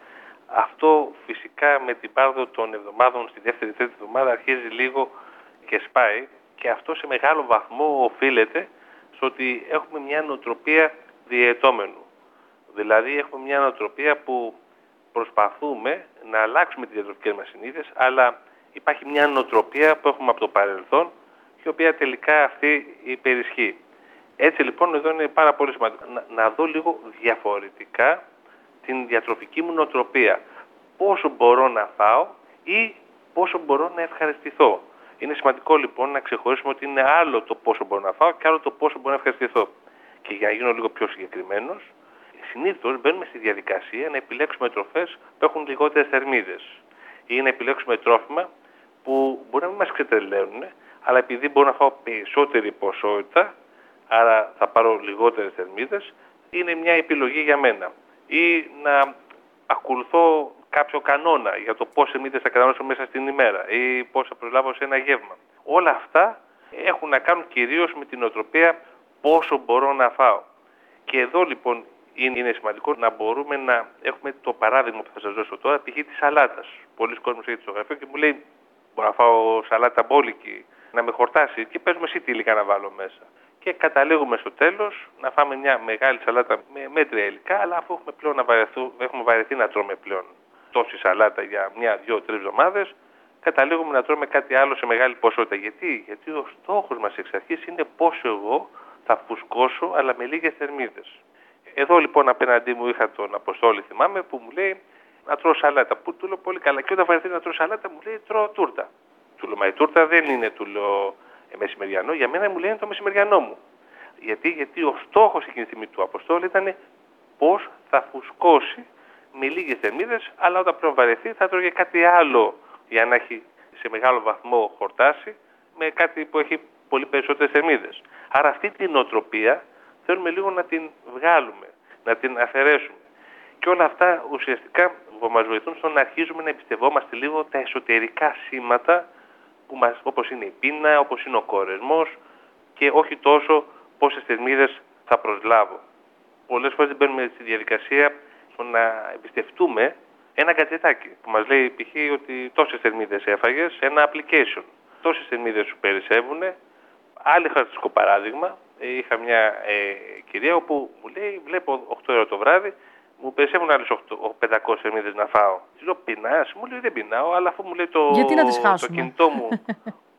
D: Αυτό φυσικά με την πάροδο των εβδομάδων στη δεύτερη τρίτη εβδομάδα αρχίζει λίγο και σπάει, και αυτό σε μεγάλο βαθμό οφείλεται στο ότι έχουμε μια νοοτροπία διαιτώμενου. Δηλαδή έχουμε μια νοοτροπία που προσπαθούμε να αλλάξουμε τις διατροφικές μας συνήθειες, αλλά υπάρχει μια νοοτροπία που έχουμε από το παρελθόν και η οποία τελικά αυτή υπερισχύει. Έτσι λοιπόν εδώ είναι πάρα πολύ σημαντικό να, να δω λίγο διαφορετικά την διατροφική μου νοοτροπία. Πόσο μπορώ να φάω ή πόσο μπορώ να ευχαριστηθώ. Είναι σημαντικό λοιπόν να ξεχωρίσουμε ότι είναι άλλο το πόσο μπορώ να φάω και άλλο το πόσο μπορώ να ευχαριστηθώ. Και για να γίνω λίγο πιο συγκεκριμένος, συνήθως μπαίνουμε στη διαδικασία να επιλέξουμε τροφές που έχουν λιγότερες θερμίδες ή να επιλέξουμε τρόφιμα που μπορεί να μην μας ξετρελαίνουν, αλλά επειδή μπορώ να φάω περισσότερη ποσότητα, άρα θα πάρω λιγότερες θερμίδες, είναι μια επιλογή για μένα. Ή να ακολουθώ κάποιο κανόνα για το πόσες θερμίδες θα καταναλώσω μέσα στην ημέρα ή πώς θα προσλάβω σε ένα γεύμα. Όλα αυτά έχουν να κάνουν κυρίως με την νοοτροπία πόσο μπορώ να φάω. Και εδώ λοιπόν είναι σημαντικό να μπορούμε να έχουμε το παράδειγμα που θα σας δώσω τώρα, π.χ. της σαλάτας. Πολλοί κόσμος έχει στο γραφείο και μου λέει μπορώ να φάω σαλάτα μπόλικη, να με χορτάσει, και πες μου εσύ τι υλικά να βάλω μέσα. Και καταλήγουμε στο τέλος να φάμε μια μεγάλη σαλάτα με μέτρια υλικά, αλλά αφού έχουμε πλέον να βαρεθού, έχουμε βαρεθεί να τρώμε πλέον τόση σαλάτα για μια, δύο, τρεις εβδομάδες, καταλήγουμε να τρώμε κάτι άλλο σε μεγάλη ποσότητα. Γιατί, Γιατί ο στόχος μας εξ αρχής είναι πόσο εγώ θα φουσκώσω, αλλά με λίγες θερμίδες. Εδώ λοιπόν απέναντί μου είχα τον Αποστόλη, θυμάμαι, που μου λέει να τρώω σαλάτα. Που του λέω πολύ καλά. Και όταν βαρεθεί να τρώω σαλάτα, μου λέει τρώω τούρτα. Του λέω μα η τούρτα δεν είναι, του λέω, μεσημεριανό. Για μένα μου λέει είναι το μεσημεριανό μου. Γιατί, Γιατί ο στόχος εκείνη τη στιγμή του Αποστόλη ήταν πώς θα φουσκώσει με λίγες θερμίδες, αλλά όταν πλέον βαρεθεί θα τρώγε κάτι άλλο για να έχει σε μεγάλο βαθμό χορτάσει με κάτι που έχει πολύ περισσότερες θερμίδες. Άρα αυτή την νοοτροπία θέλουμε λίγο να την βγάλουμε, να την αφαιρέσουμε. Και όλα αυτά ουσιαστικά μας βοηθούν στο να αρχίζουμε να εμπιστευόμαστε λίγο τα εσωτερικά σήματα που μας, όπως είναι η πείνα, όπως είναι ο κορεσμός, και όχι τόσο πόσες θερμίδες θα προσλάβω. Πολλές φορές μπαίνουμε στη διαδικασία στο να εμπιστευτούμε ένα κατσετάκι που μας λέει π.χ. ότι τόσες θερμίδες έφαγες, ένα application. Τόσες θερμίδες σου περισσεύουν. Άλλη χαρακτηριστικό παράδειγμα, είχα μια ε, κυρία όπου μου λέει βλέπω οκτώ ώρα το βράδυ, μου περισσεύουν άλλες πεντακόσιες θερμίδες να φάω. Της λέω πεινάς? Μου λέει δεν πεινάω, αλλά αφού μου λέει το,
A: Γιατί να τις
D: το κινητό μου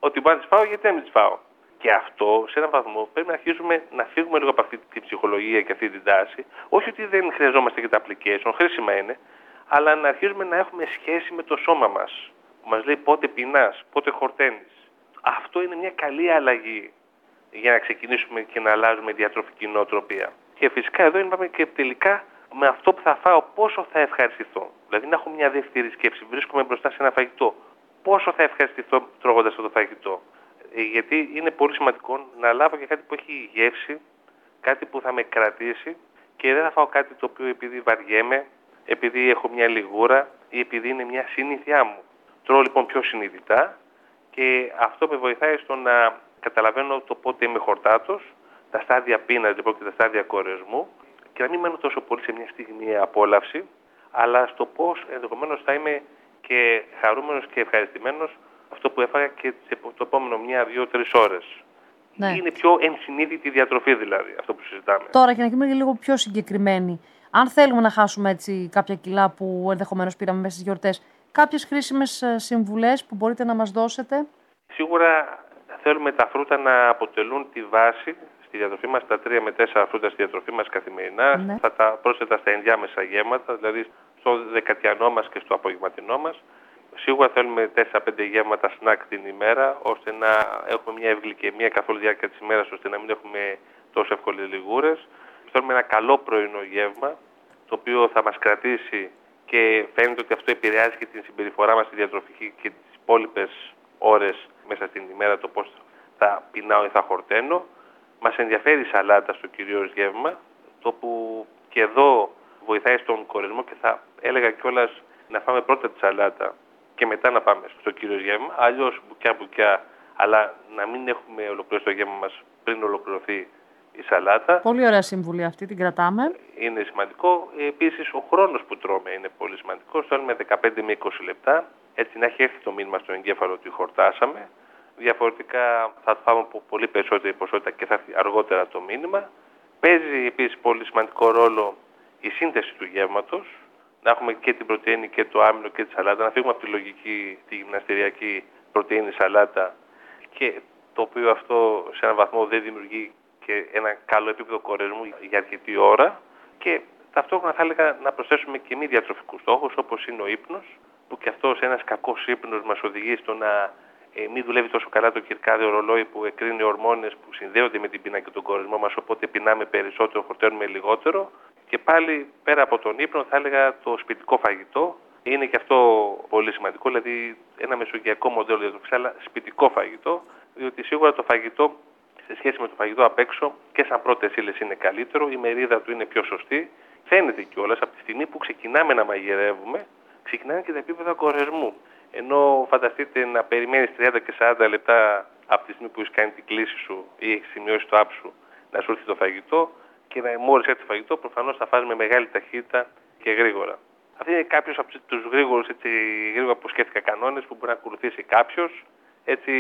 D: ότι μπορώ να τις φάω, γιατί να μην τις φάω. Και αυτό σε έναν βαθμό πρέπει να αρχίσουμε να φύγουμε λίγο από αυτή την ψυχολογία και αυτή την τάση. Όχι ότι δεν χρειαζόμαστε και τα application, χρήσιμα είναι, αλλά να αρχίσουμε να έχουμε σχέση με το σώμα μας. Που μας λέει πότε πεινάς, πότε χορταίνεις. Αυτό είναι μια καλή αλλαγή για να ξεκινήσουμε και να αλλάζουμε διατροφική νοοτροπία. Και φυσικά εδώ είπαμε και τελικά με αυτό που θα φάω πόσο θα ευχαριστηθώ. Δηλαδή να έχω μια δεύτερη σκέψη. Βρίσκομαι μπροστά σε ένα φαγητό. Πόσο θα ευχαριστηθώ τρώγοντας αυτό το φαγητό. Γιατί είναι πολύ σημαντικό να λάβω και κάτι που έχει γεύση, κάτι που θα με κρατήσει και δεν θα φάω κάτι το οποίο επειδή βαριέμαι, επειδή έχω μια λιγούρα ή επειδή είναι μια συνήθειά μου. Τρώω λοιπόν πιο συνειδητά και αυτό με βοηθάει στο να καταλαβαίνω το πότε είμαι χορτάτος, τα στάδια πείνας λοιπόν και τα στάδια κορεσμού και να μην μένω τόσο πολύ σε μια στιγμή απόλαυση, αλλά στο πώς ενδεχομένως θα είμαι και χαρούμενος και ευχαριστημένος αυτό που έφαγα και το επόμενο μία, δύο, τρεις ώρες. Ναι. Είναι πιο ενσυνείδητη διατροφή δηλαδή αυτό που συζητάμε.
A: Τώρα και να γίνουμε λίγο πιο συγκεκριμένοι. Αν θέλουμε να χάσουμε έτσι κάποια κιλά που ενδεχομένως πήραμε μέσα στις γιορτές, κάποιες χρήσιμες συμβουλές που μπορείτε να μας δώσετε?
D: Σίγουρα θέλουμε τα φρούτα να αποτελούν τη βάση στη διατροφή μας, τα τρία με τέσσερα φρούτα στη διατροφή μας καθημερινά. Ναι. Θα τα πρόσθετα στα ενδιάμεσα γεύματα, δηλαδή στο δεκατιανό μας και στο απογευματινό μας. Σίγουρα θέλουμε τέσσερα πέντε γεύματα σνακ την ημέρα, ώστε να έχουμε μια ευγλυκαιμία καθ' όλη τη διάρκεια της ημέρας, ώστε να μην έχουμε τόσο εύκολες λιγούρες. Θέλουμε ένα καλό πρωινό γεύμα, το οποίο θα μας κρατήσει και φαίνεται ότι αυτό επηρεάζει και την συμπεριφορά μας στη διατροφική και τις υπόλοιπες ώρες μέσα στην ημέρα, το πώς θα πεινάω ή θα χορταίνω. Μας ενδιαφέρει η σαλάτα στο κυρίως γεύμα, το που και εδώ βοηθάει στον κορεσμό και θα έλεγα κιόλας να φάμε πρώτα τη σαλάτα και μετά να πάμε στο κύριο γεύμα. Αλλιώς μπουκιά μπουκιά, αλλά να μην έχουμε ολοκληρώσει το γεύμα μας πριν ολοκληρωθεί η σαλάτα.
A: Πολύ ωραία συμβουλή αυτή, την κρατάμε.
D: Είναι σημαντικό. Επίσης ο χρόνος που τρώμε είναι πολύ σημαντικό. Θέλουμε δεκαπέντε με είκοσι λεπτά, έτσι να έχει έρθει το μήνυμα στον εγκέφαλο ότι χορτάσαμε. Διαφορετικά θα φάμε πολύ περισσότερη ποσότητα και θα έρθει αργότερα το μήνυμα. Παίζει επίσης πολύ σημαντικό ρόλο η σύνθεση του γεύματος. Να έχουμε και την πρωτεΐνη και το άμυλο και τη σαλάτα. Να φύγουμε από τη λογική, τη γυμναστηριακή πρωτεΐνη σαλάτα, και το οποίο αυτό σε έναν βαθμό δεν δημιουργεί και ένα καλό επίπεδο κορεσμού για αρκετή ώρα. Και ταυτόχρονα θα έλεγα να προσθέσουμε και μη διατροφικούς στόχους, όπως είναι ο ύπνος, που και αυτός ένας κακός ύπνος μας οδηγεί στο να ε, μην δουλεύει τόσο καλά το κυρκάδιο ρολόι που εκρίνει ορμόνες που συνδέονται με την πείνα και τον κορεσμό μας, οπότε πεινάμε περισσότερο, χορταίνουμε λιγότερο. Και πάλι πέρα από τον ύπνο θα έλεγα το σπιτικό φαγητό είναι και αυτό πολύ σημαντικό, δηλαδή ένα μεσογειακό μοντέλο διατροφής, αλλά σπιτικό φαγητό, διότι σίγουρα το φαγητό σε σχέση με το φαγητό απ' έξω και σαν πρώτες ύλες είναι καλύτερο, η μερίδα του είναι πιο σωστή. Φαίνεται κιόλας από τη στιγμή που ξεκινάμε να μαγειρεύουμε, ξεκινάνε και τα επίπεδα κορεσμού. Ενώ φανταστείτε να περιμένεις τριάντα και σαράντα λεπτά από τη στιγμή που έχεις κάνει την κλίση σου ή έχεις σημειώσει το app σου να σου έρθει το φαγητό, και να μόλις έρθει το φαγητό προφανώς θα φας με μεγάλη ταχύτητα και γρήγορα. Αυτή είναι κάποιος από τους γρήγορους, έτσι, γρήγορα που σκέφτηκα κανόνες που μπορεί να ακολουθήσει κάποιος, έτσι,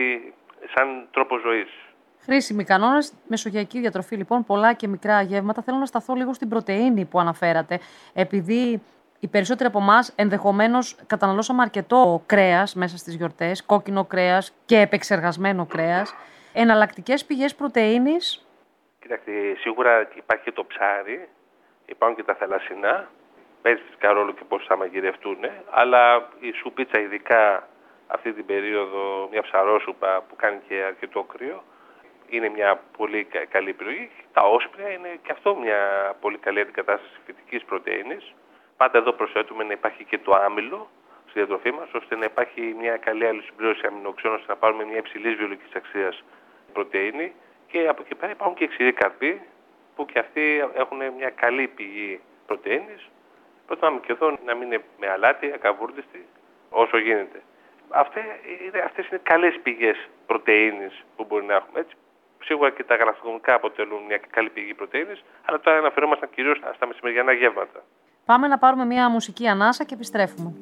D: σαν τρόπο ζωής.
A: Χρήσιμοι κανόνες, μεσογειακή διατροφή λοιπόν, πολλά και μικρά γεύματα. Θέλω να σταθώ λίγο στην πρωτεΐνη που αναφέρατε, επειδή οι περισσότεροι από εμάς ενδεχομένως καταναλώσαμε αρκετό κρέας μέσα στις γιορτές, κόκκινο κρέας και επεξεργασμένο κρέας. Εναλλακτικές πηγές πρωτεΐνης?
D: Κοιτάξτε, σίγουρα υπάρχει και το ψάρι, υπάρχουν και τα θαλασσινά, παίζει φυσικά ρόλο και πώς θα μαγειρευτούν, αλλά η σουπίτσα ειδικά αυτή την περίοδο, μια ψαρόσουπα που κάνει και αρκετό κρύο, είναι μια πολύ καλή επιλογή. Τα όσπρια είναι και αυτό μια πολύ καλή αντικατάσταση φυτικής πρωτεΐνης. Πάντα εδώ προσθέτουμε να υπάρχει και το άμυλο στη διατροφή μας, ώστε να υπάρχει μια καλή αλληλοσυμπλήρωση αμινοξιών, ώστε να πάρουμε μια υψηλής βιολογικής αξίας πρωτεΐνη. Και από εκεί πέρα υπάρχουν και ξηροί καρποί, που και αυτοί έχουν μια καλή πηγή πρωτεΐνης. Προτιμάμε και εδώ να μην είναι με αλάτι, ακαβούρδιστη, όσο γίνεται. Αυτές είναι, αυτές είναι καλές πηγές πρωτεΐνης που μπορεί να έχουμε, έτσι. Σίγουρα και τα γαλακτοκομικά αποτελούν μια καλή πηγή πρωτεΐνης, αλλά τώρα αναφερόμαστε κυρίως στα μεσημεριανά γεύματα.
A: Πάμε να πάρουμε μια μουσική ανάσα και επιστρέφουμε.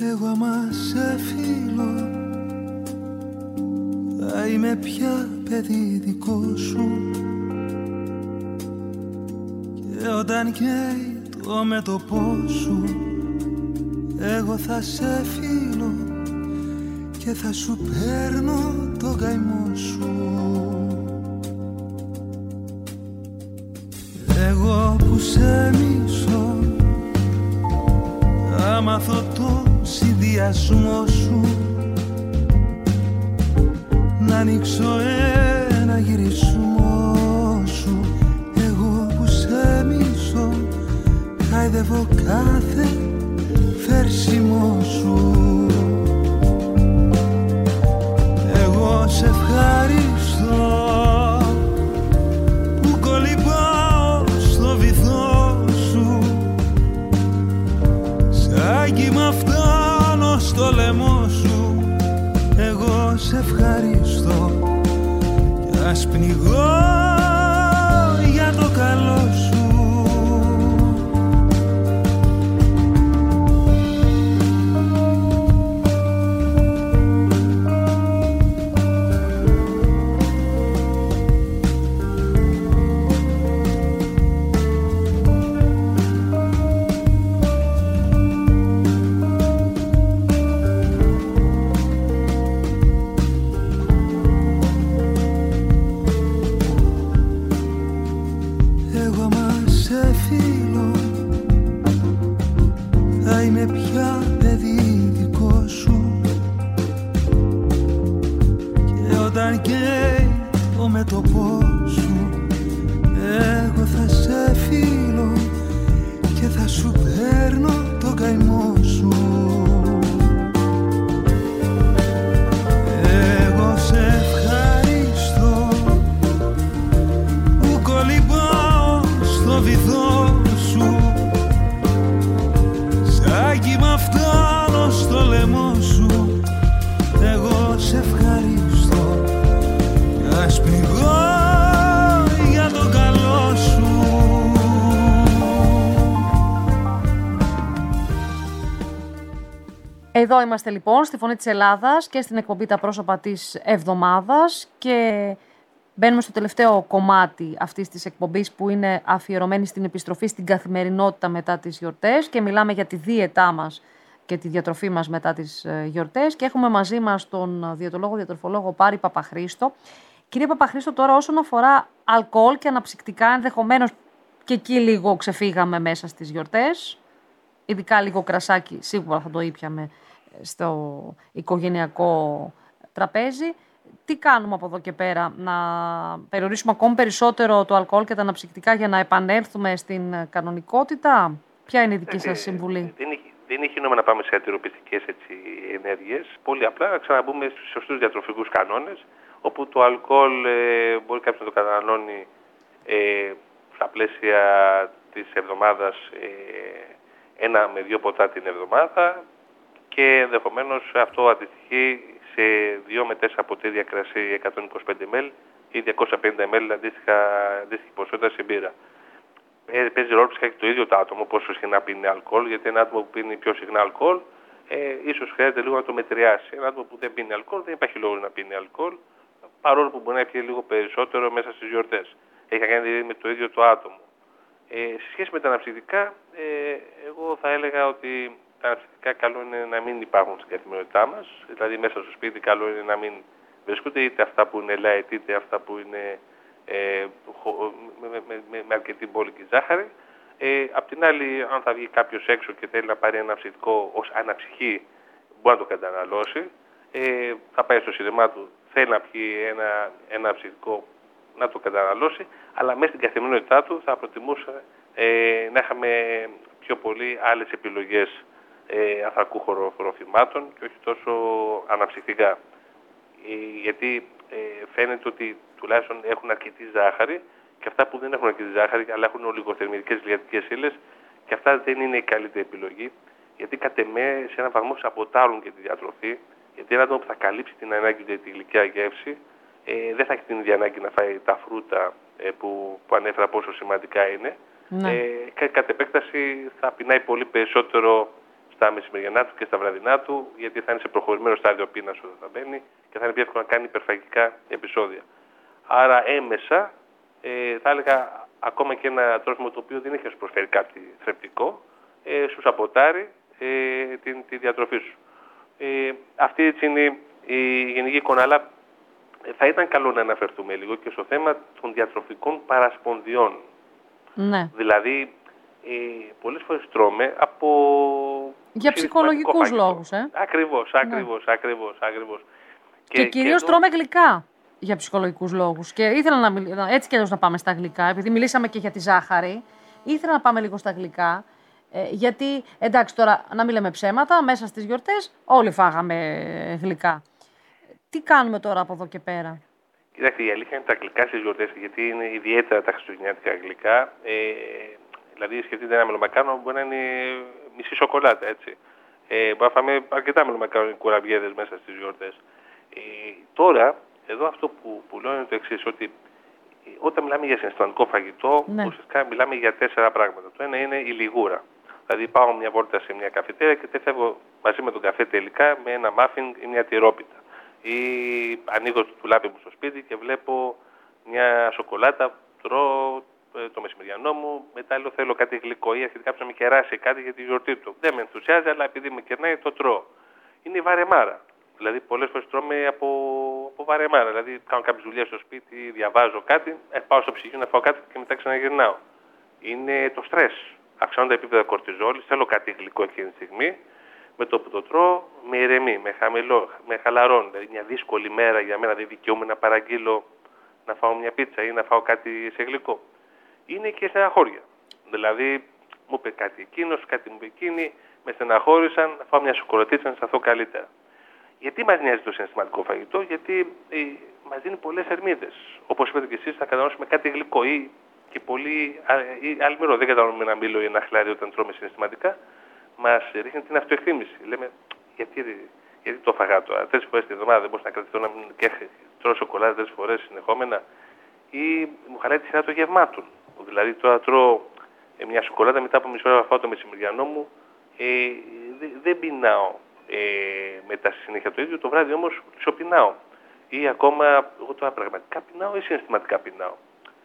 E: Εγώ άμα σε φίλω θα είμαι πια παιδί δικό σου, και όταν καίει το μέτωπό σου εγώ θα σε φίλω και θα σου παίρνω το καημό σου. Εγώ που σε μισώ θα μάθω το συνδυασμό σου, να ανοίξω ένα γυρισμό σου. Εγώ που σε μισώ χάιδευω κάθε φέρσιμο σου. Εγώ σε ευχαριστώ που κολυμπάω στο βυθό σου, σαν κύμα φτάνω στο λαιμό σου. Εγώ σε ευχαριστώ κι ας πνιγώ για το καλό σου.
A: Εδώ είμαστε λοιπόν στη Φωνή της Ελλάδας και στην εκπομπή Τα Πρόσωπα της Εβδομάδας και μπαίνουμε στο τελευταίο κομμάτι αυτής της εκπομπής που είναι αφιερωμένη στην επιστροφή στην καθημερινότητα μετά τις γιορτές και μιλάμε για τη δίαιτά μας και τη διατροφή μας μετά τις γιορτές και έχουμε μαζί μας τον διαιτολόγο διατροφολόγο Πάρη Παπαχρήστο. Κύριε Παπαχρήστο, τώρα όσον αφορά αλκοόλ και αναψυκτικά, ενδεχομένως και εκεί λίγο ξεφύγαμε μέσα στις γιορτές, ειδικά λίγο κρασάκι σίγουρα θα το ήπιαμε στο οικογενειακό τραπέζι. Τι κάνουμε από εδώ και πέρα, να περιορίσουμε ακόμη περισσότερο το αλκοόλ και τα αναψυκτικά για να επανέλθουμε στην κανονικότητα? Ποια είναι η δική σας συμβουλή?
D: Δεν έχει, δεν έχει νόημα να πάμε σε ατυροπιστικές ενέργειες. Πολύ απλά να ξαναμπούμε στους σωστούς διατροφικούς κανόνες, όπου το αλκοόλ ε, μπορεί κάποιος να το καταναλώνει ε, στα πλαίσια της εβδομάδας ε, ένα με δύο ποτά την εβδομάδα και ενδεχομένως αυτό αντιστοιχεί σε δύο με τέσσερα ποτήρια κρασί εκατόν είκοσι πέντε μιλιλίτρα ή διακόσια πενήντα μιλιλίτρα αντίστοιχα, αντίστοιχη ποσότητα σε μπύρα. Ε, παίζει ρόλο φυσικά και το ίδιο το άτομο πόσο συχνά πίνει αλκοόλ, γιατί ένα άτομο που πίνει πιο συχνά αλκοόλ ε, ίσως χρειάζεται λίγο να το μετριάσει. Ένα άτομο που δεν πίνει αλκοόλ δεν υπάρχει λόγο να πίνει αλκοόλ, παρόλο που μπορεί να πιει λίγο περισσότερο μέσα στις γιορτές. Έχει να κάνει με το ίδιο το άτομο. Ε, σε σχέση με τα αναψυκτικά, ε, εγώ θα έλεγα ότι τα αναψυκτικά καλό είναι να μην υπάρχουν στην καθημερινότητά μας. Δηλαδή μέσα στο σπίτι καλό είναι να μην βρίσκονται είτε αυτά που είναι light είτε αυτά που είναι ε, με, με, με, με αρκετή μπόλικη ζάχαρη. Ε, απ' την άλλη, αν θα βγει κάποιος έξω και θέλει να πάρει ένα αναψυκτικό ως αναψυχή, μπορεί να το καταναλώσει. Ε, θα πάει στο σινεμά του, θέλει να πιει ένα, ένα αναψυκτικό, να το καταναλώσει, αλλά μέσα στην καθημερινότητά του θα προτιμούσα ε, να είχαμε πιο πολύ άλλες επιλογές ε, αθρακού χοροφημάτων και όχι τόσο αναψυκτικά. Ε, γιατί ε, φαίνεται ότι τουλάχιστον έχουν αρκετή ζάχαρη και αυτά που δεν έχουν αρκετή ζάχαρη αλλά έχουν ολιγοθερμιδικές λιατικές ύλες και αυτά δεν είναι η καλύτερη επιλογή, γιατί κατ' εμέ σε έναν βαθμό σαμποτάρουν και τη διατροφή, γιατί ένα άτομο που θα καλύψει την ανάγκη για τη γλυκιά γεύση ε, δεν θα έχει την ίδια ανάγκη να φάει τα φρούτα ε, που, που ανέφερα πόσο σημαντικά είναι. Ναι. Ε, κα, κατ' επέκταση θα πεινάει πολύ περισσότερο στα μεσημεριανά του και στα βραδινά του, γιατί θα είναι σε προχωρημένο στάδιο πείνας όταν θα μπαίνει και θα είναι πιο εύκολο να κάνει υπερφαγικά επεισόδια. Άρα έμεσα ε, θα έλεγα ακόμα και ένα τρόφιμο το οποίο δεν έχει να σου προσφέρει κάτι θρεπτικό, ε, σου σαμποτάρει ε, την, τη διατροφή σου. Ε, αυτή έτσι είναι η γενική εικόνα, αλλά θα ήταν καλό να αναφερθούμε λίγο και στο θέμα των διατροφικών παρασπονδιών.
A: Ναι.
D: Δηλαδή, ε, πολλές φορές τρώμε από...
A: Για ψυχολογικούς λόγους, ε.
D: Ακριβώς, ακριβώς, ναι. ακριβώς, ακριβώς.
A: Και, και κυρίως και εδώ... τρώμε γλυκά για ψυχολογικούς λόγους. Και ήθελα να μιλ... έτσι κι αλλιώς να πάμε στα γλυκά, επειδή μιλήσαμε και για τη ζάχαρη, ήθελα να πάμε λίγο στα γλυκά. Ε, γιατί, εντάξει τώρα, να μην λέμε ψέματα, μέσα στις γιορτές όλοι φάγαμε γλυκά. Τι κάνουμε τώρα από εδώ και πέρα?
D: Κοιτάξτε, η αλήθεια είναι τα γλυκά στις γιορτές, γιατί είναι ιδιαίτερα τα χριστουγεννιάτικα γλυκά. Ε, δηλαδή, σκεφτείτε ένα μελομακάνο μπορεί να είναι μισή σοκολάτα, έτσι. Ε, μπορεί να φάμε αρκετά μελομακάνο κουραμπιέδες μέσα στις γιορτές. Ε, τώρα, εδώ αυτό που, που λέω είναι το εξής, ότι όταν μιλάμε για συναισθηματικό φαγητό, ναι. ουσιαστικά μιλάμε για τέσσερα πράγματα. Το ένα είναι η λιγούρα. Δηλαδή, πάω μια βόλτα σε μια καφετέρια και φεύγω μαζί με τον καφέ τελικά με ένα μάφιν ή μια τυρόπιτα. Ή ανοίγω το τουλάπι μου στο σπίτι και βλέπω μια σοκολάτα, τρώω το μεσημεριανό μου, μετά λέω θέλω κάτι γλυκό ή έρχεται κάποιος να με κεράσει κάτι για τη γιορτή του. Δεν με ενθουσιάζει, αλλά επειδή με κερνάει το τρώω. Είναι η βαρεμάρα. Δηλαδή πολλές φορές τρώμε από, από βαρεμάρα. Δηλαδή κάνω κάποιες δουλειές στο σπίτι, διαβάζω κάτι, ε, πάω στο ψυγείο να φάω κάτι και μετά ξαναγυρνάω. Είναι το στρες. Αυξάνονται τα επίπεδα κορτιζόλης, θέλω κάτι γλυκό εκείνη τη στιγμή. Με το που το τρώω, με ηρεμεί, με χαμηλό, με χαλαρώνει. Δηλαδή μια δύσκολη μέρα για μένα, δεν δικαιούμαι να παραγγείλω να φάω μια πίτσα ή να φάω κάτι σε γλυκό. Είναι και στεναχώρια. Δηλαδή, μου είπε κάτι εκείνος, κάτι μου είπε εκείνη, με στεναχώρησαν, να φάω μια σοκολατίτσα να σταθώ καλύτερα. Γιατί μας νοιάζει το συναισθηματικό φαγητό? Γιατί ε, μας δίνει πολλές ερμίδες. Όπως είπατε και εσείς, θα κατανοήσουμε κάτι γλυκό ή και πολύ αλμυρό. Δεν κατανοούμε ένα μήλο ή ένα χλάρι όταν τρώμε συναισθηματικά. Μας ρίχνει την αυτοεκτίμηση. Λέμε, γιατί, γιατί το φαγά τώρα, τρεις φορές την εβδομάδα δεν μπορούσα να κρατηθώ να μην και τρώω σοκολάτα τρεις φορές συνεχόμενα, ή μου χαλάει τη σειρά των γευμάτων. Δηλαδή τώρα τρώω ε, μια σοκολάτα, μετά από μισή ώρα φάω το μεσημεριανό μου, ε, δε, δεν πεινάω ε, μετά στη συνέχεια το ίδιο, το βράδυ όμως ξοπεινάω. Ή ακόμα, εγώ τώρα πραγματικά πεινάω ή συναισθηματικά πεινάω.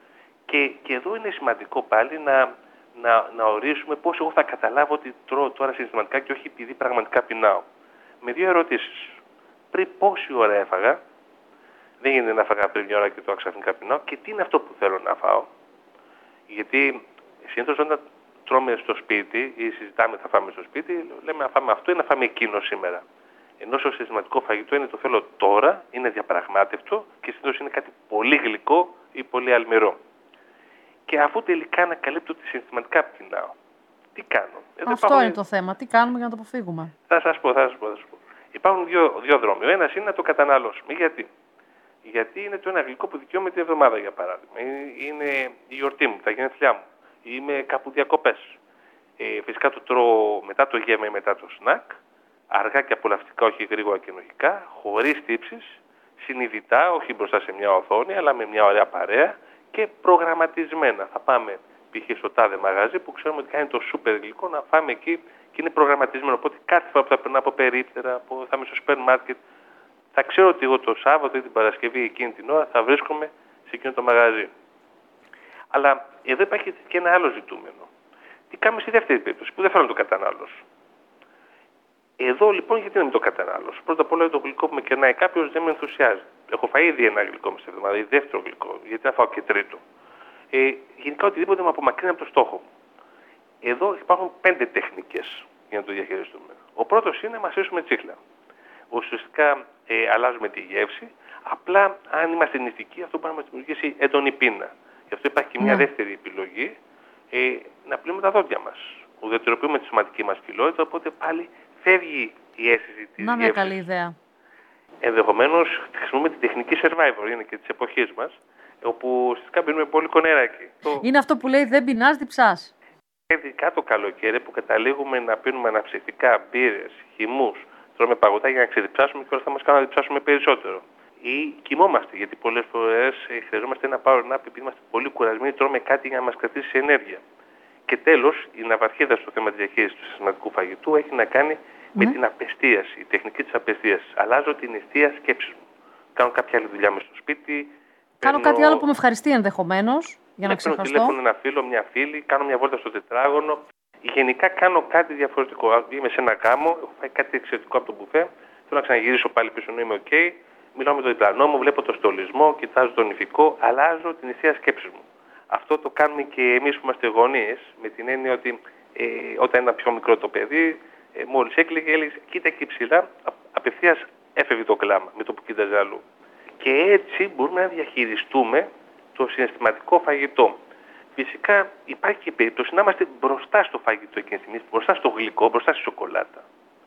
D: Και, και εδώ είναι σημαντικό πάλι να, να, να ορίσουμε πώς εγώ θα καταλάβω ότι τρώω τώρα συναισθηματικά και όχι επειδή πραγματικά πεινάω. Με δύο ερωτήσεις. Πριν πόση ώρα έφαγα, δεν γίνεται να φάγα πριν μια ώρα και τώρα ξαφνικά πεινάω, και τι είναι αυτό που θέλω να φάω. Γιατί συνήθως όταν τρώμε στο σπίτι ή συζητάμε θα φάμε στο σπίτι, λέμε να φάμε αυτό ή να φάμε εκείνο σήμερα. Ενώ στο συστηματικό φαγητό είναι το θέλω τώρα, είναι διαπραγμάτευτο και συνήθως είναι κάτι πολύ γλυκό ή πολύ αλμυρό. Και αφού τελικά ανακαλύπτω ότι συναισθηματικά πεινάω, τι κάνω?
A: Εδώ αυτό υπάρχουν... είναι το θέμα. Τι κάνουμε για να το αποφύγουμε?
D: Θα σας πω, θα σας πω. Θα σας πω. Υπάρχουν δύο, δύο δρόμοι. Ο ένας είναι να το καταναλώσουμε. Γιατί? Γιατί είναι το ένα γλυκό που δικαιούμαι την εβδομάδα, για παράδειγμα. Είναι η γιορτή μου, τα γενέθλιά μου. Είμαι κάπου διακοπές. Ε, φυσικά το τρώω μετά το γεύμα ή μετά το σνακ. Αργά και απολαυστικά, όχι γρήγορα και ενοχικά. Χωρίς τύψεις. Συνειδητά, όχι μπροστά σε μια οθόνη, αλλά με μια ωραία παρέα. Και προγραμματισμένα. Θα πάμε π.χ. στο τάδε μαγαζί που ξέρουμε ότι κάνει το σούπερ γλυκό, να φάμε εκεί και είναι προγραμματισμένο. Οπότε κάθε φορά που θα περνάω από περίπτερα, που θα είμαι στο σούπερ μάρκετ, θα ξέρω ότι εγώ το Σάββατο ή την Παρασκευή εκείνη την ώρα θα βρίσκομαι σε εκείνο το μαγαζί. Αλλά εδώ υπάρχει και ένα άλλο ζητούμενο. Τι κάνουμε στη δεύτερη περίπτωση που δεν θέλω να το κατανάλωσω? Εδώ λοιπόν γιατί να μην το κατανάλωσω? Πρώτα απ' όλα το γλυκό που με κερνάει κάποιος δεν με ενθουσιάζει. Έχω φάει ήδη ένα γλυκό μες τη εβδομάδα, ή δεύτερο γλυκό, γιατί να φάω και τρίτο. Ε, γενικά οτιδήποτε με απομακρύνει από το στόχο μου. Εδώ υπάρχουν πέντε τεχνικές για να το διαχειριστούμε. Ο πρώτος είναι να μασίσουμε τσίχλα. Ουσιαστικά ε, αλλάζουμε τη γεύση. Απλά αν είμαστε νηστικοί, αυτό μπορεί να μας δημιουργήσει έντονη πείνα. Γι' αυτό υπάρχει και μια ναι. δεύτερη επιλογή, ε, να πλύνουμε τα δόντια μας. Ουδετεροποιούμε τη σωματική μας κοιλότητα, οπότε πάλι φεύγει η αίσθηση της
A: Να μια καλή ιδέα.
D: Ενδεχομένως χρησιμοποιούμε τη τεχνική survivor, είναι και της εποχής μας, όπου ουσιαστικά πίνουμε πολύ κονεράκι.
A: Είναι αυτό που λέει δεν πεινάς, διψάς.
D: Ειδικά το καλοκαίρι που καταλήγουμε να πίνουμε αναψυκτικά, μπύρες, χυμούς, τρώμε παγωτά για να ξεδιψάσουμε και όλα θα μας κάνουν να διψάσουμε περισσότερο. Ή κοιμόμαστε, γιατί πολλές φορές χρειαζόμαστε ένα power nap επειδή είμαστε πολύ κουρασμένοι, τρώμε κάτι για να μας κρατήσει ενέργεια. Και τέλος, η ναυαρχίδα στο θέμα της διαχείρισης του συστηματικού φαγητού έχει να κάνει mm. με την απεστίαση, η τεχνική της απεστίασης. Αλλάζω την εστία σκέψης μου. Κάνω κάποια άλλη δουλειά μες στο σπίτι.
A: Κάνω παίρνω... κάτι άλλο που με ευχαριστεί ενδεχομένως, για να ξεχαστώ.
D: Παίρνω τηλέφωνο ένα φίλο, μια φίλη, κάνω μια βόλτα στο τετράγωνο. Γενικά κάνω κάτι διαφορετικό. Είμαι σε ένα γάμο, έχω φάει κάτι εξαιρετικό από το μπουφέ. Θέλω να ξαναγυρίσω πάλι πίσω, να είμαι OK. Μιλάω με τον διπλανό μου, βλέπω το στολισμό, κοιτάζω τον ηφικό, αλλάζω την εστία σκέψης μου. Αυτό το κάνουμε και εμείς που είμαστε γονείς, με την έννοια ότι ε, όταν είναι πιο μικρό το παιδί, ε, μόλις έκλαιγε, έλεγε κοίτα εκεί ψηλά, απευθείας έφευγε το κλάμα με το που κοίταζε αλλού. Και έτσι μπορούμε να διαχειριστούμε το συναισθηματικό φαγητό. Φυσικά υπάρχει και περίπτωση να είμαστε μπροστά στο φαγητό εκείνη τη στιγμή, μπροστά στο γλυκό, μπροστά στη σοκολάτα.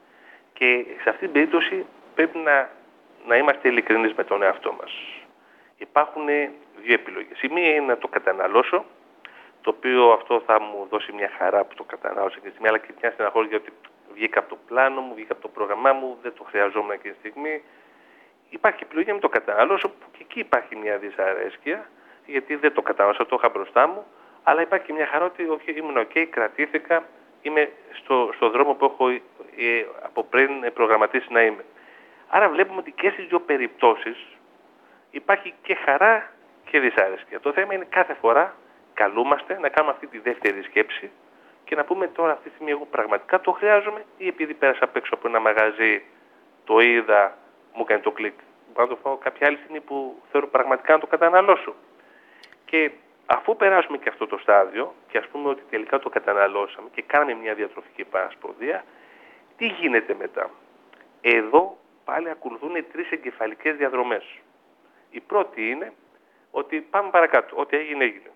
D: Και σε αυτή την περίπτωση πρέπει να, να είμαστε ειλικρινείς με τον εαυτό μας. Υπάρχουν δύο επιλογές. Η μία είναι να το καταναλώσω, το οποίο αυτό θα μου δώσει μια χαρά που το κατανάλωσα εκείνη τη στιγμή, αλλά και μια στεναχώρια γιατί βγήκα από το πλάνο μου, βγήκα από το πρόγραμμά μου, δεν το χρειαζόμουν εκείνη τη στιγμή. Υπάρχει επιλογή να μην το καταναλώσω, που και εκεί υπάρχει μια δυσαρέσκεια, γιατί δεν το κατανάλωσα, το είχα μπροστά μου, αλλά υπάρχει και μια χαρά ότι okay, ήμουν OK, κρατήθηκα, είμαι στο, στο δρόμο που έχω ε, από πριν προγραμματίσει να είμαι. Άρα βλέπουμε ότι και στις δύο περιπτώσεις υπάρχει και χαρά και δυσάρεσκεια. Το θέμα είναι κάθε φορά καλούμαστε να κάνουμε αυτή τη δεύτερη σκέψη και να πούμε τώρα αυτή τη στιγμή εγώ πραγματικά το χρειάζομαι ή επειδή πέρασα απ' έξω από ένα μαγαζί, το είδα, μου κάνει το κλικ. Μπορώ να το φάω κάποια άλλη στιγμή που θέλω πραγματικά να το καταναλώσω. Και αφού περάσουμε και αυτό το στάδιο και ας πούμε ότι τελικά το καταναλώσαμε και κάναμε μια διατροφική παρασπονδία, τι γίνεται μετά? Εδώ πάλι ακολουθούν τρεις εγκεφαλικές διαδρομές. Η πρώτη είναι ότι πάμε παρακάτω, ό,τι έγινε έγινε.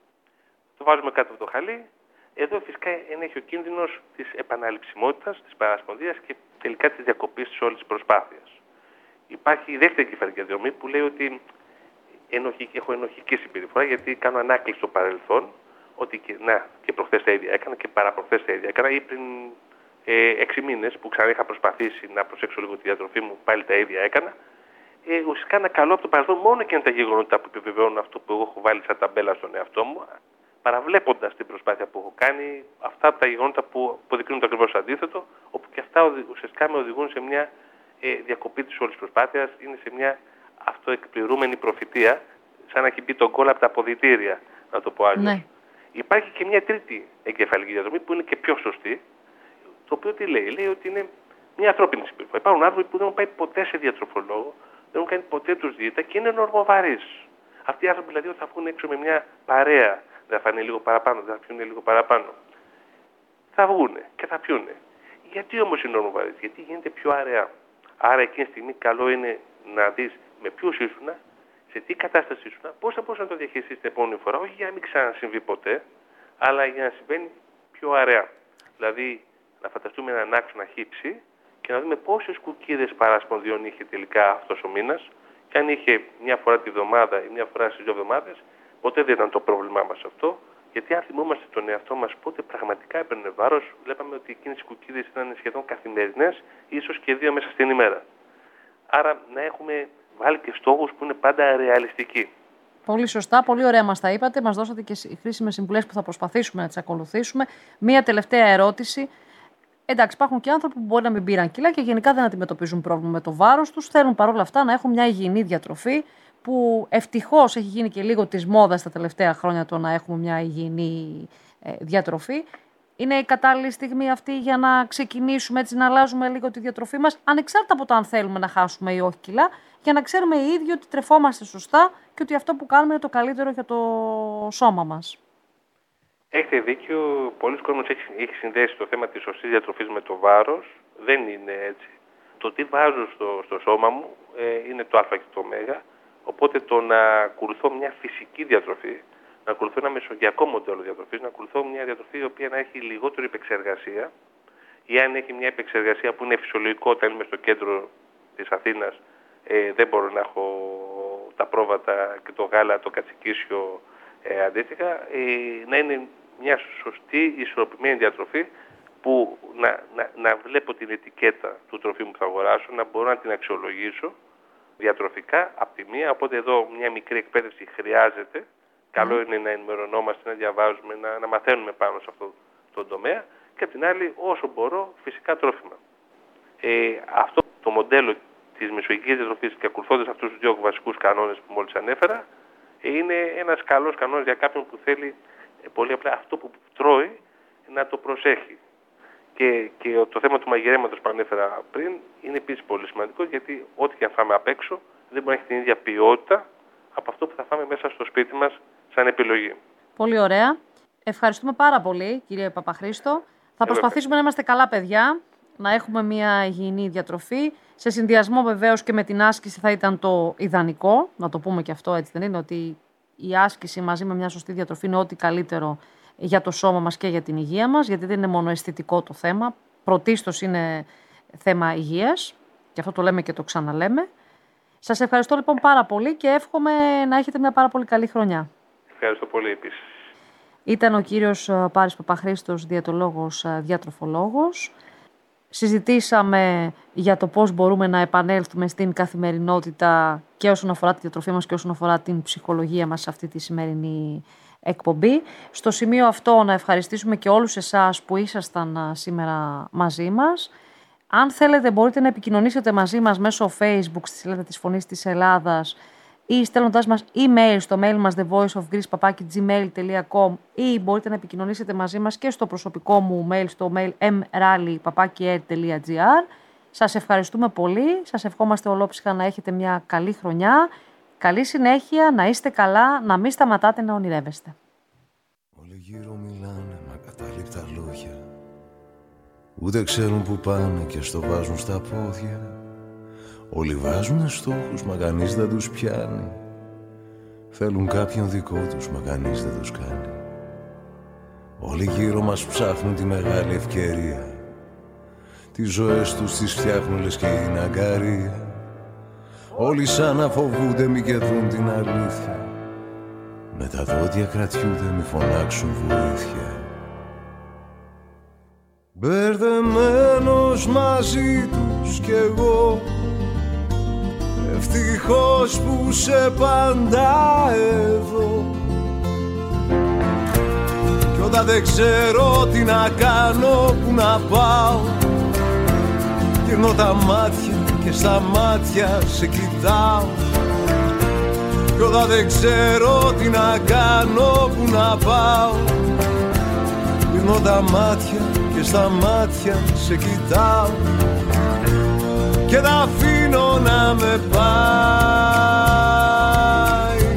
D: Το βάζουμε κάτω από το χαλί. Εδώ φυσικά ενέχει ο κίνδυνος της επαναληψιμότητας, της παρασπονδίας και τελικά της διακοπής της όλης της προσπάθειας. Υπάρχει η δεύτερη εγκεφαλική διαδρομή που λέει ότι ενοχική, έχω ενοχική συμπεριφορά γιατί κάνω ανάκληση στο παρελθόν, ότι και, να, και προχθές τα ίδια έκανα και παραπροχθές τα ίδια έκανα ή πριν ε, έξι μήνες που ξανά είχα προσπαθήσει να προσέξω λίγο τη διατροφή μου, πάλι τα ίδια έκανα. Ε, ουσιαστικά να καλώ από το παρελθόν μόνο και είναι τα γεγονότα που επιβεβαιώνουν αυτό που εγώ έχω βάλει σαν ταμπέλα στον εαυτό μου, παραβλέποντας την προσπάθεια που έχω κάνει, αυτά τα γεγονότα που αποδεικνύουν το ακριβώς αντίθετο, όπου και αυτά ουσιαστικά με οδηγούν σε μια ε, διακοπή της όλης προσπάθειας, είναι σε μια αυτοεκπληρούμενη προφητεία, σαν να έχει μπει τον κόλλο από τα αποδυτήρια, να το πω άλλως. Ναι. Υπάρχει και μια τρίτη εγκεφαλική διαδρομή που είναι και πιο σωστή, το οποίο τι λέει? Λέει ότι είναι μια ανθρώπινη συμπεριφορά. Υπάρχουν άνθρωποι που δεν έχουν πάει ποτέ σε διατροφολόγο, δεν έχουν κάνει ποτέ τους δίαιτα και είναι νορμοβαρείς. Αυτοί οι άνθρωποι δηλαδή όταν θα βγουν έξω με μια παρέα, δεν θα φάνε λίγο παραπάνω, δεν θα πιούνε λίγο παραπάνω, θα βγούνε και θα πιούνε. Γιατί όμως είναι νορμοβαρείς? Γιατί γίνεται πιο αραιά. Άρα εκείνη τη στιγμή καλό είναι να δεις με ποιους ήσουν, σε τι κατάσταση ήσουν, πώς θα μπορείς να το διαχειριστείς την επόμενη φορά, όχι για να μην ξανασυμβεί ποτέ, αλλά για να συμβαίνει πιο αραιά. Δηλαδή να φανταστούμε έναν άξονα χύψη και να δούμε πόσες κουκίδες παρασπονδιών είχε τελικά αυτός ο μήνας και αν είχε μια φορά τη βδομάδα ή μια φορά στις δύο εβδομάδες, ποτέ δεν ήταν το πρόβλημά μας αυτό, γιατί αν θυμόμαστε τον εαυτό μας πότε πραγματικά έπαιρνε βάρος, βλέπαμε ότι εκείνες οι κουκίδες ήταν σχεδόν καθημερινές, ίσως και δύο μέσα στην ημέρα. Άρα να έχουμε βάλει και στόχους που είναι πάντα ρεαλιστικοί.
A: Πολύ σωστά, πολύ ωραία μας τα είπατε. Μας δώσατε και χρήσιμες συμβουλές που θα προσπαθήσουμε να τις ακολουθήσουμε. Μία τελευταία ερώτηση. Εντάξει, υπάρχουν και άνθρωποι που μπορεί να μην πήραν κιλά και γενικά δεν αντιμετωπίζουν πρόβλημα με το βάρος τους. Θέλουν παρόλα αυτά να έχουν μια υγιεινή διατροφή, που ευτυχώς έχει γίνει και λίγο της μόδας τα τελευταία χρόνια το να έχουμε μια υγιεινή διατροφή. Είναι η κατάλληλη στιγμή αυτή για να ξεκινήσουμε έτσι να αλλάζουμε λίγο τη διατροφή μας, ανεξάρτητα από το αν θέλουμε να χάσουμε ή όχι κιλά, για να ξέρουμε οι ίδιοι ότι τρεφόμαστε σωστά και ότι αυτό που κάνουμε είναι το καλύτερο για το σώμα μας.
D: Έχετε δίκιο. Πολλοί κόσμος έχει, έχει συνδέσει το θέμα της σωστής διατροφής με το βάρος. Δεν είναι έτσι. Το τι βάζω στο, στο σώμα μου ε, είναι το α και το ω. Οπότε το να ακολουθώ μια φυσική διατροφή, να ακολουθώ ένα μεσογειακό μοντέλο διατροφής, να ακολουθώ μια διατροφή η οποία να έχει λιγότερη επεξεργασία ή αν έχει μια επεξεργασία που είναι φυσιολογικό όταν είμαι στο κέντρο της Αθήνας, ε, δεν μπορώ να έχω τα πρόβατα και το γάλα, το κατσικίσιο ε, αντίστοιχα, ε, να είναι μια σωστή, ισορροπημένη διατροφή που να, να, να βλέπω την ετικέτα του τροφίμου που θα αγοράσω, να μπορώ να την αξιολογήσω διατροφικά από τη μία, οπότε εδώ μια μικρή εκπαίδευση χρειάζεται Καλό είναι να ενημερωνόμαστε, να διαβάζουμε, να, να μαθαίνουμε πάνω σε αυτό το τομέα. Και απ' την άλλη, όσο μπορώ, φυσικά τρόφιμα. Ε, αυτό το μοντέλο της μεσογειακής διατροφής και ακολουθώντας αυτούς τους δύο βασικούς κανόνες που μόλις ανέφερα, είναι ένας καλός κανόνας για κάποιον που θέλει ε, πολύ απλά αυτό που τρώει να το προσέχει. Και, και το θέμα του μαγειρέματος που ανέφερα πριν είναι επίσης πολύ σημαντικό, γιατί ό,τι και αν φάμε απ' έξω δεν μπορεί να έχει την ίδια ποιότητα από αυτό που θα φάμε μέσα στο σπίτι μας σαν επιλογή.
A: Πολύ ωραία. Ευχαριστούμε πάρα πολύ, κύριε Παπαχρήστο. Θα προσπαθήσουμε να είμαστε καλά παιδιά, να έχουμε μια υγιεινή διατροφή. Σε συνδυασμό βεβαίως και με την άσκηση θα ήταν το ιδανικό, να το πούμε και αυτό, έτσι δεν είναι, ότι η άσκηση μαζί με μια σωστή διατροφή είναι ό,τι καλύτερο για το σώμα μας και για την υγεία μας, γιατί δεν είναι μόνο αισθητικό το θέμα, πρωτίστως είναι θέμα υγείας και αυτό το λέμε και το ξαναλέμε. Σας ευχαριστώ λοιπόν πάρα πολύ και εύχομαι να έχετε μια πάρα πολύ καλή χρονιά.
D: Ευχαριστώ πολύ επίσης.
A: Ήταν ο κύριος Πάρης Παπαχρήστος, διαιτολόγος, διατροφολόγος. Συζητήσαμε για το πώς μπορούμε να επανέλθουμε στην καθημερινότητα και όσον αφορά τη διατροφή μας και όσον αφορά την ψυχολογία μας σε αυτή τη σημερινή εκπομπή. Στο σημείο αυτό να ευχαριστήσουμε και όλους εσάς που ήσασταν σήμερα μαζί μας. Αν θέλετε μπορείτε να επικοινωνήσετε μαζί μας μέσω Facebook στη σελίδα της Φωνής της Ελλάδας ή στέλνοντας μας email στο mail μας the voice of greece παπάκι gmail τελεία com ή μπορείτε να επικοινωνήσετε μαζί μας και στο προσωπικό μου mail στο mail m rally παπάκι air τελεία gr. Σας ευχαριστούμε πολύ, σας ευχόμαστε ολόψυχα να έχετε μια καλή χρονιά, καλή συνέχεια, να είστε καλά, να μην σταματάτε να ονειρεύεστε.
E: Όλοι γύρω μιλάνε με ακατάληπτα λόγια, ούτε ξέρουν που πάνε και στο βάζουν στα πόδια. Όλοι βάζουνε στόχους, μα κανείς δεν τους πιάνει. Θέλουν κάποιον δικό τους, μα κανείς δεν τους κάνει. Όλοι γύρω μας ψάχνουν τη μεγάλη ευκαιρία. Τις ζωές τους τις φτιάχνουν λες και είναι αγκαρία. Όλοι σαν να φοβούνται μη και δουν την αλήθεια. Με τα δόντια κρατιούνται μη φωνάξουν βοήθεια. Μπερδεμένος μαζί τους κι εγώ, ευτυχώς που σε πάντα εδώ. Κι όταν δεν ξέρω τι να κάνω, που να πάω, γυρνώ τα μάτια και στα μάτια σε κοιτάω. Κι όταν δεν ξέρω τι να κάνω, που να πάω, γυρνώ τα μάτια και στα μάτια σε κοιτάω. Και τα αφήνω να με πάει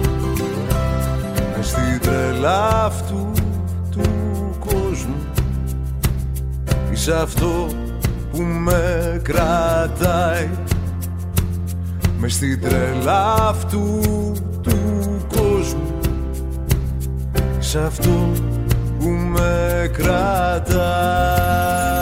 E: μες στην τρελά αυτού του κόσμου. Είσαι αυτό που με κρατάει μες στην τρελά αυτού του κόσμου. Είσαι αυτό που με κρατάει.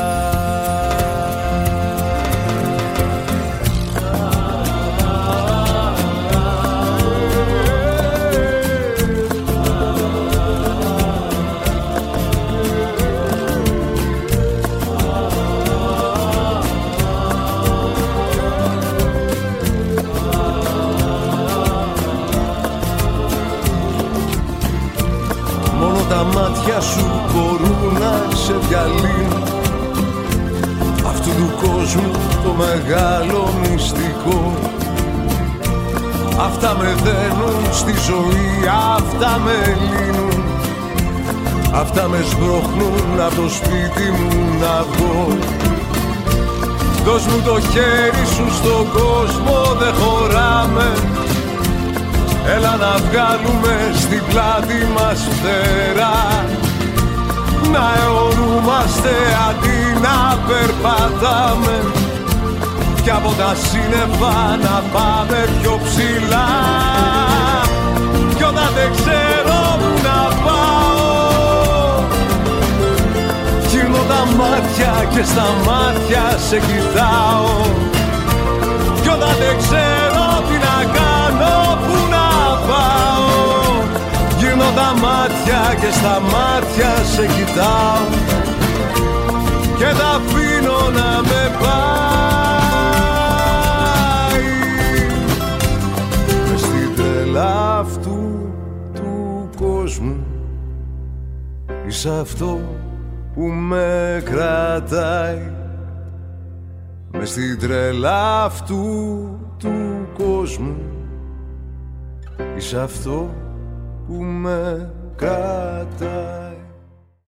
E: Τα μάτια σου μπορούν να σε διαλύνουν αυτού του κόσμου το μεγάλο μυστικό. Αυτά με δένουν στη ζωή, αυτά με λύνουν, αυτά με σμπρώχνουν από το σπίτι μου να βγω. Δώσ' μου το χέρι σου στον κόσμο, δεν χωράμε. Έλα να βγάλουμε στην πλάτη μας φτερά, να αιωρούμαστε αντί να περπατάμε, κι από τα σύννεφα να πάμε πιο ψηλά. Κι όταν δεν ξέρω που να πάω, γυρνώ τα μάτια και στα μάτια σε κοιτάω. Κι όταν δεν ξέρω τι να κάνω, που να πάω, γυρνώ τα μάτια και στα μάτια σε κοιτάω. Και τα αφήνω να με πάει μες στην τρελά αυτού Είσαι αυτό που με κρατάει μες στην τρέλα αυτού του κόσμου. Είσαι αυτό που με κρατάει.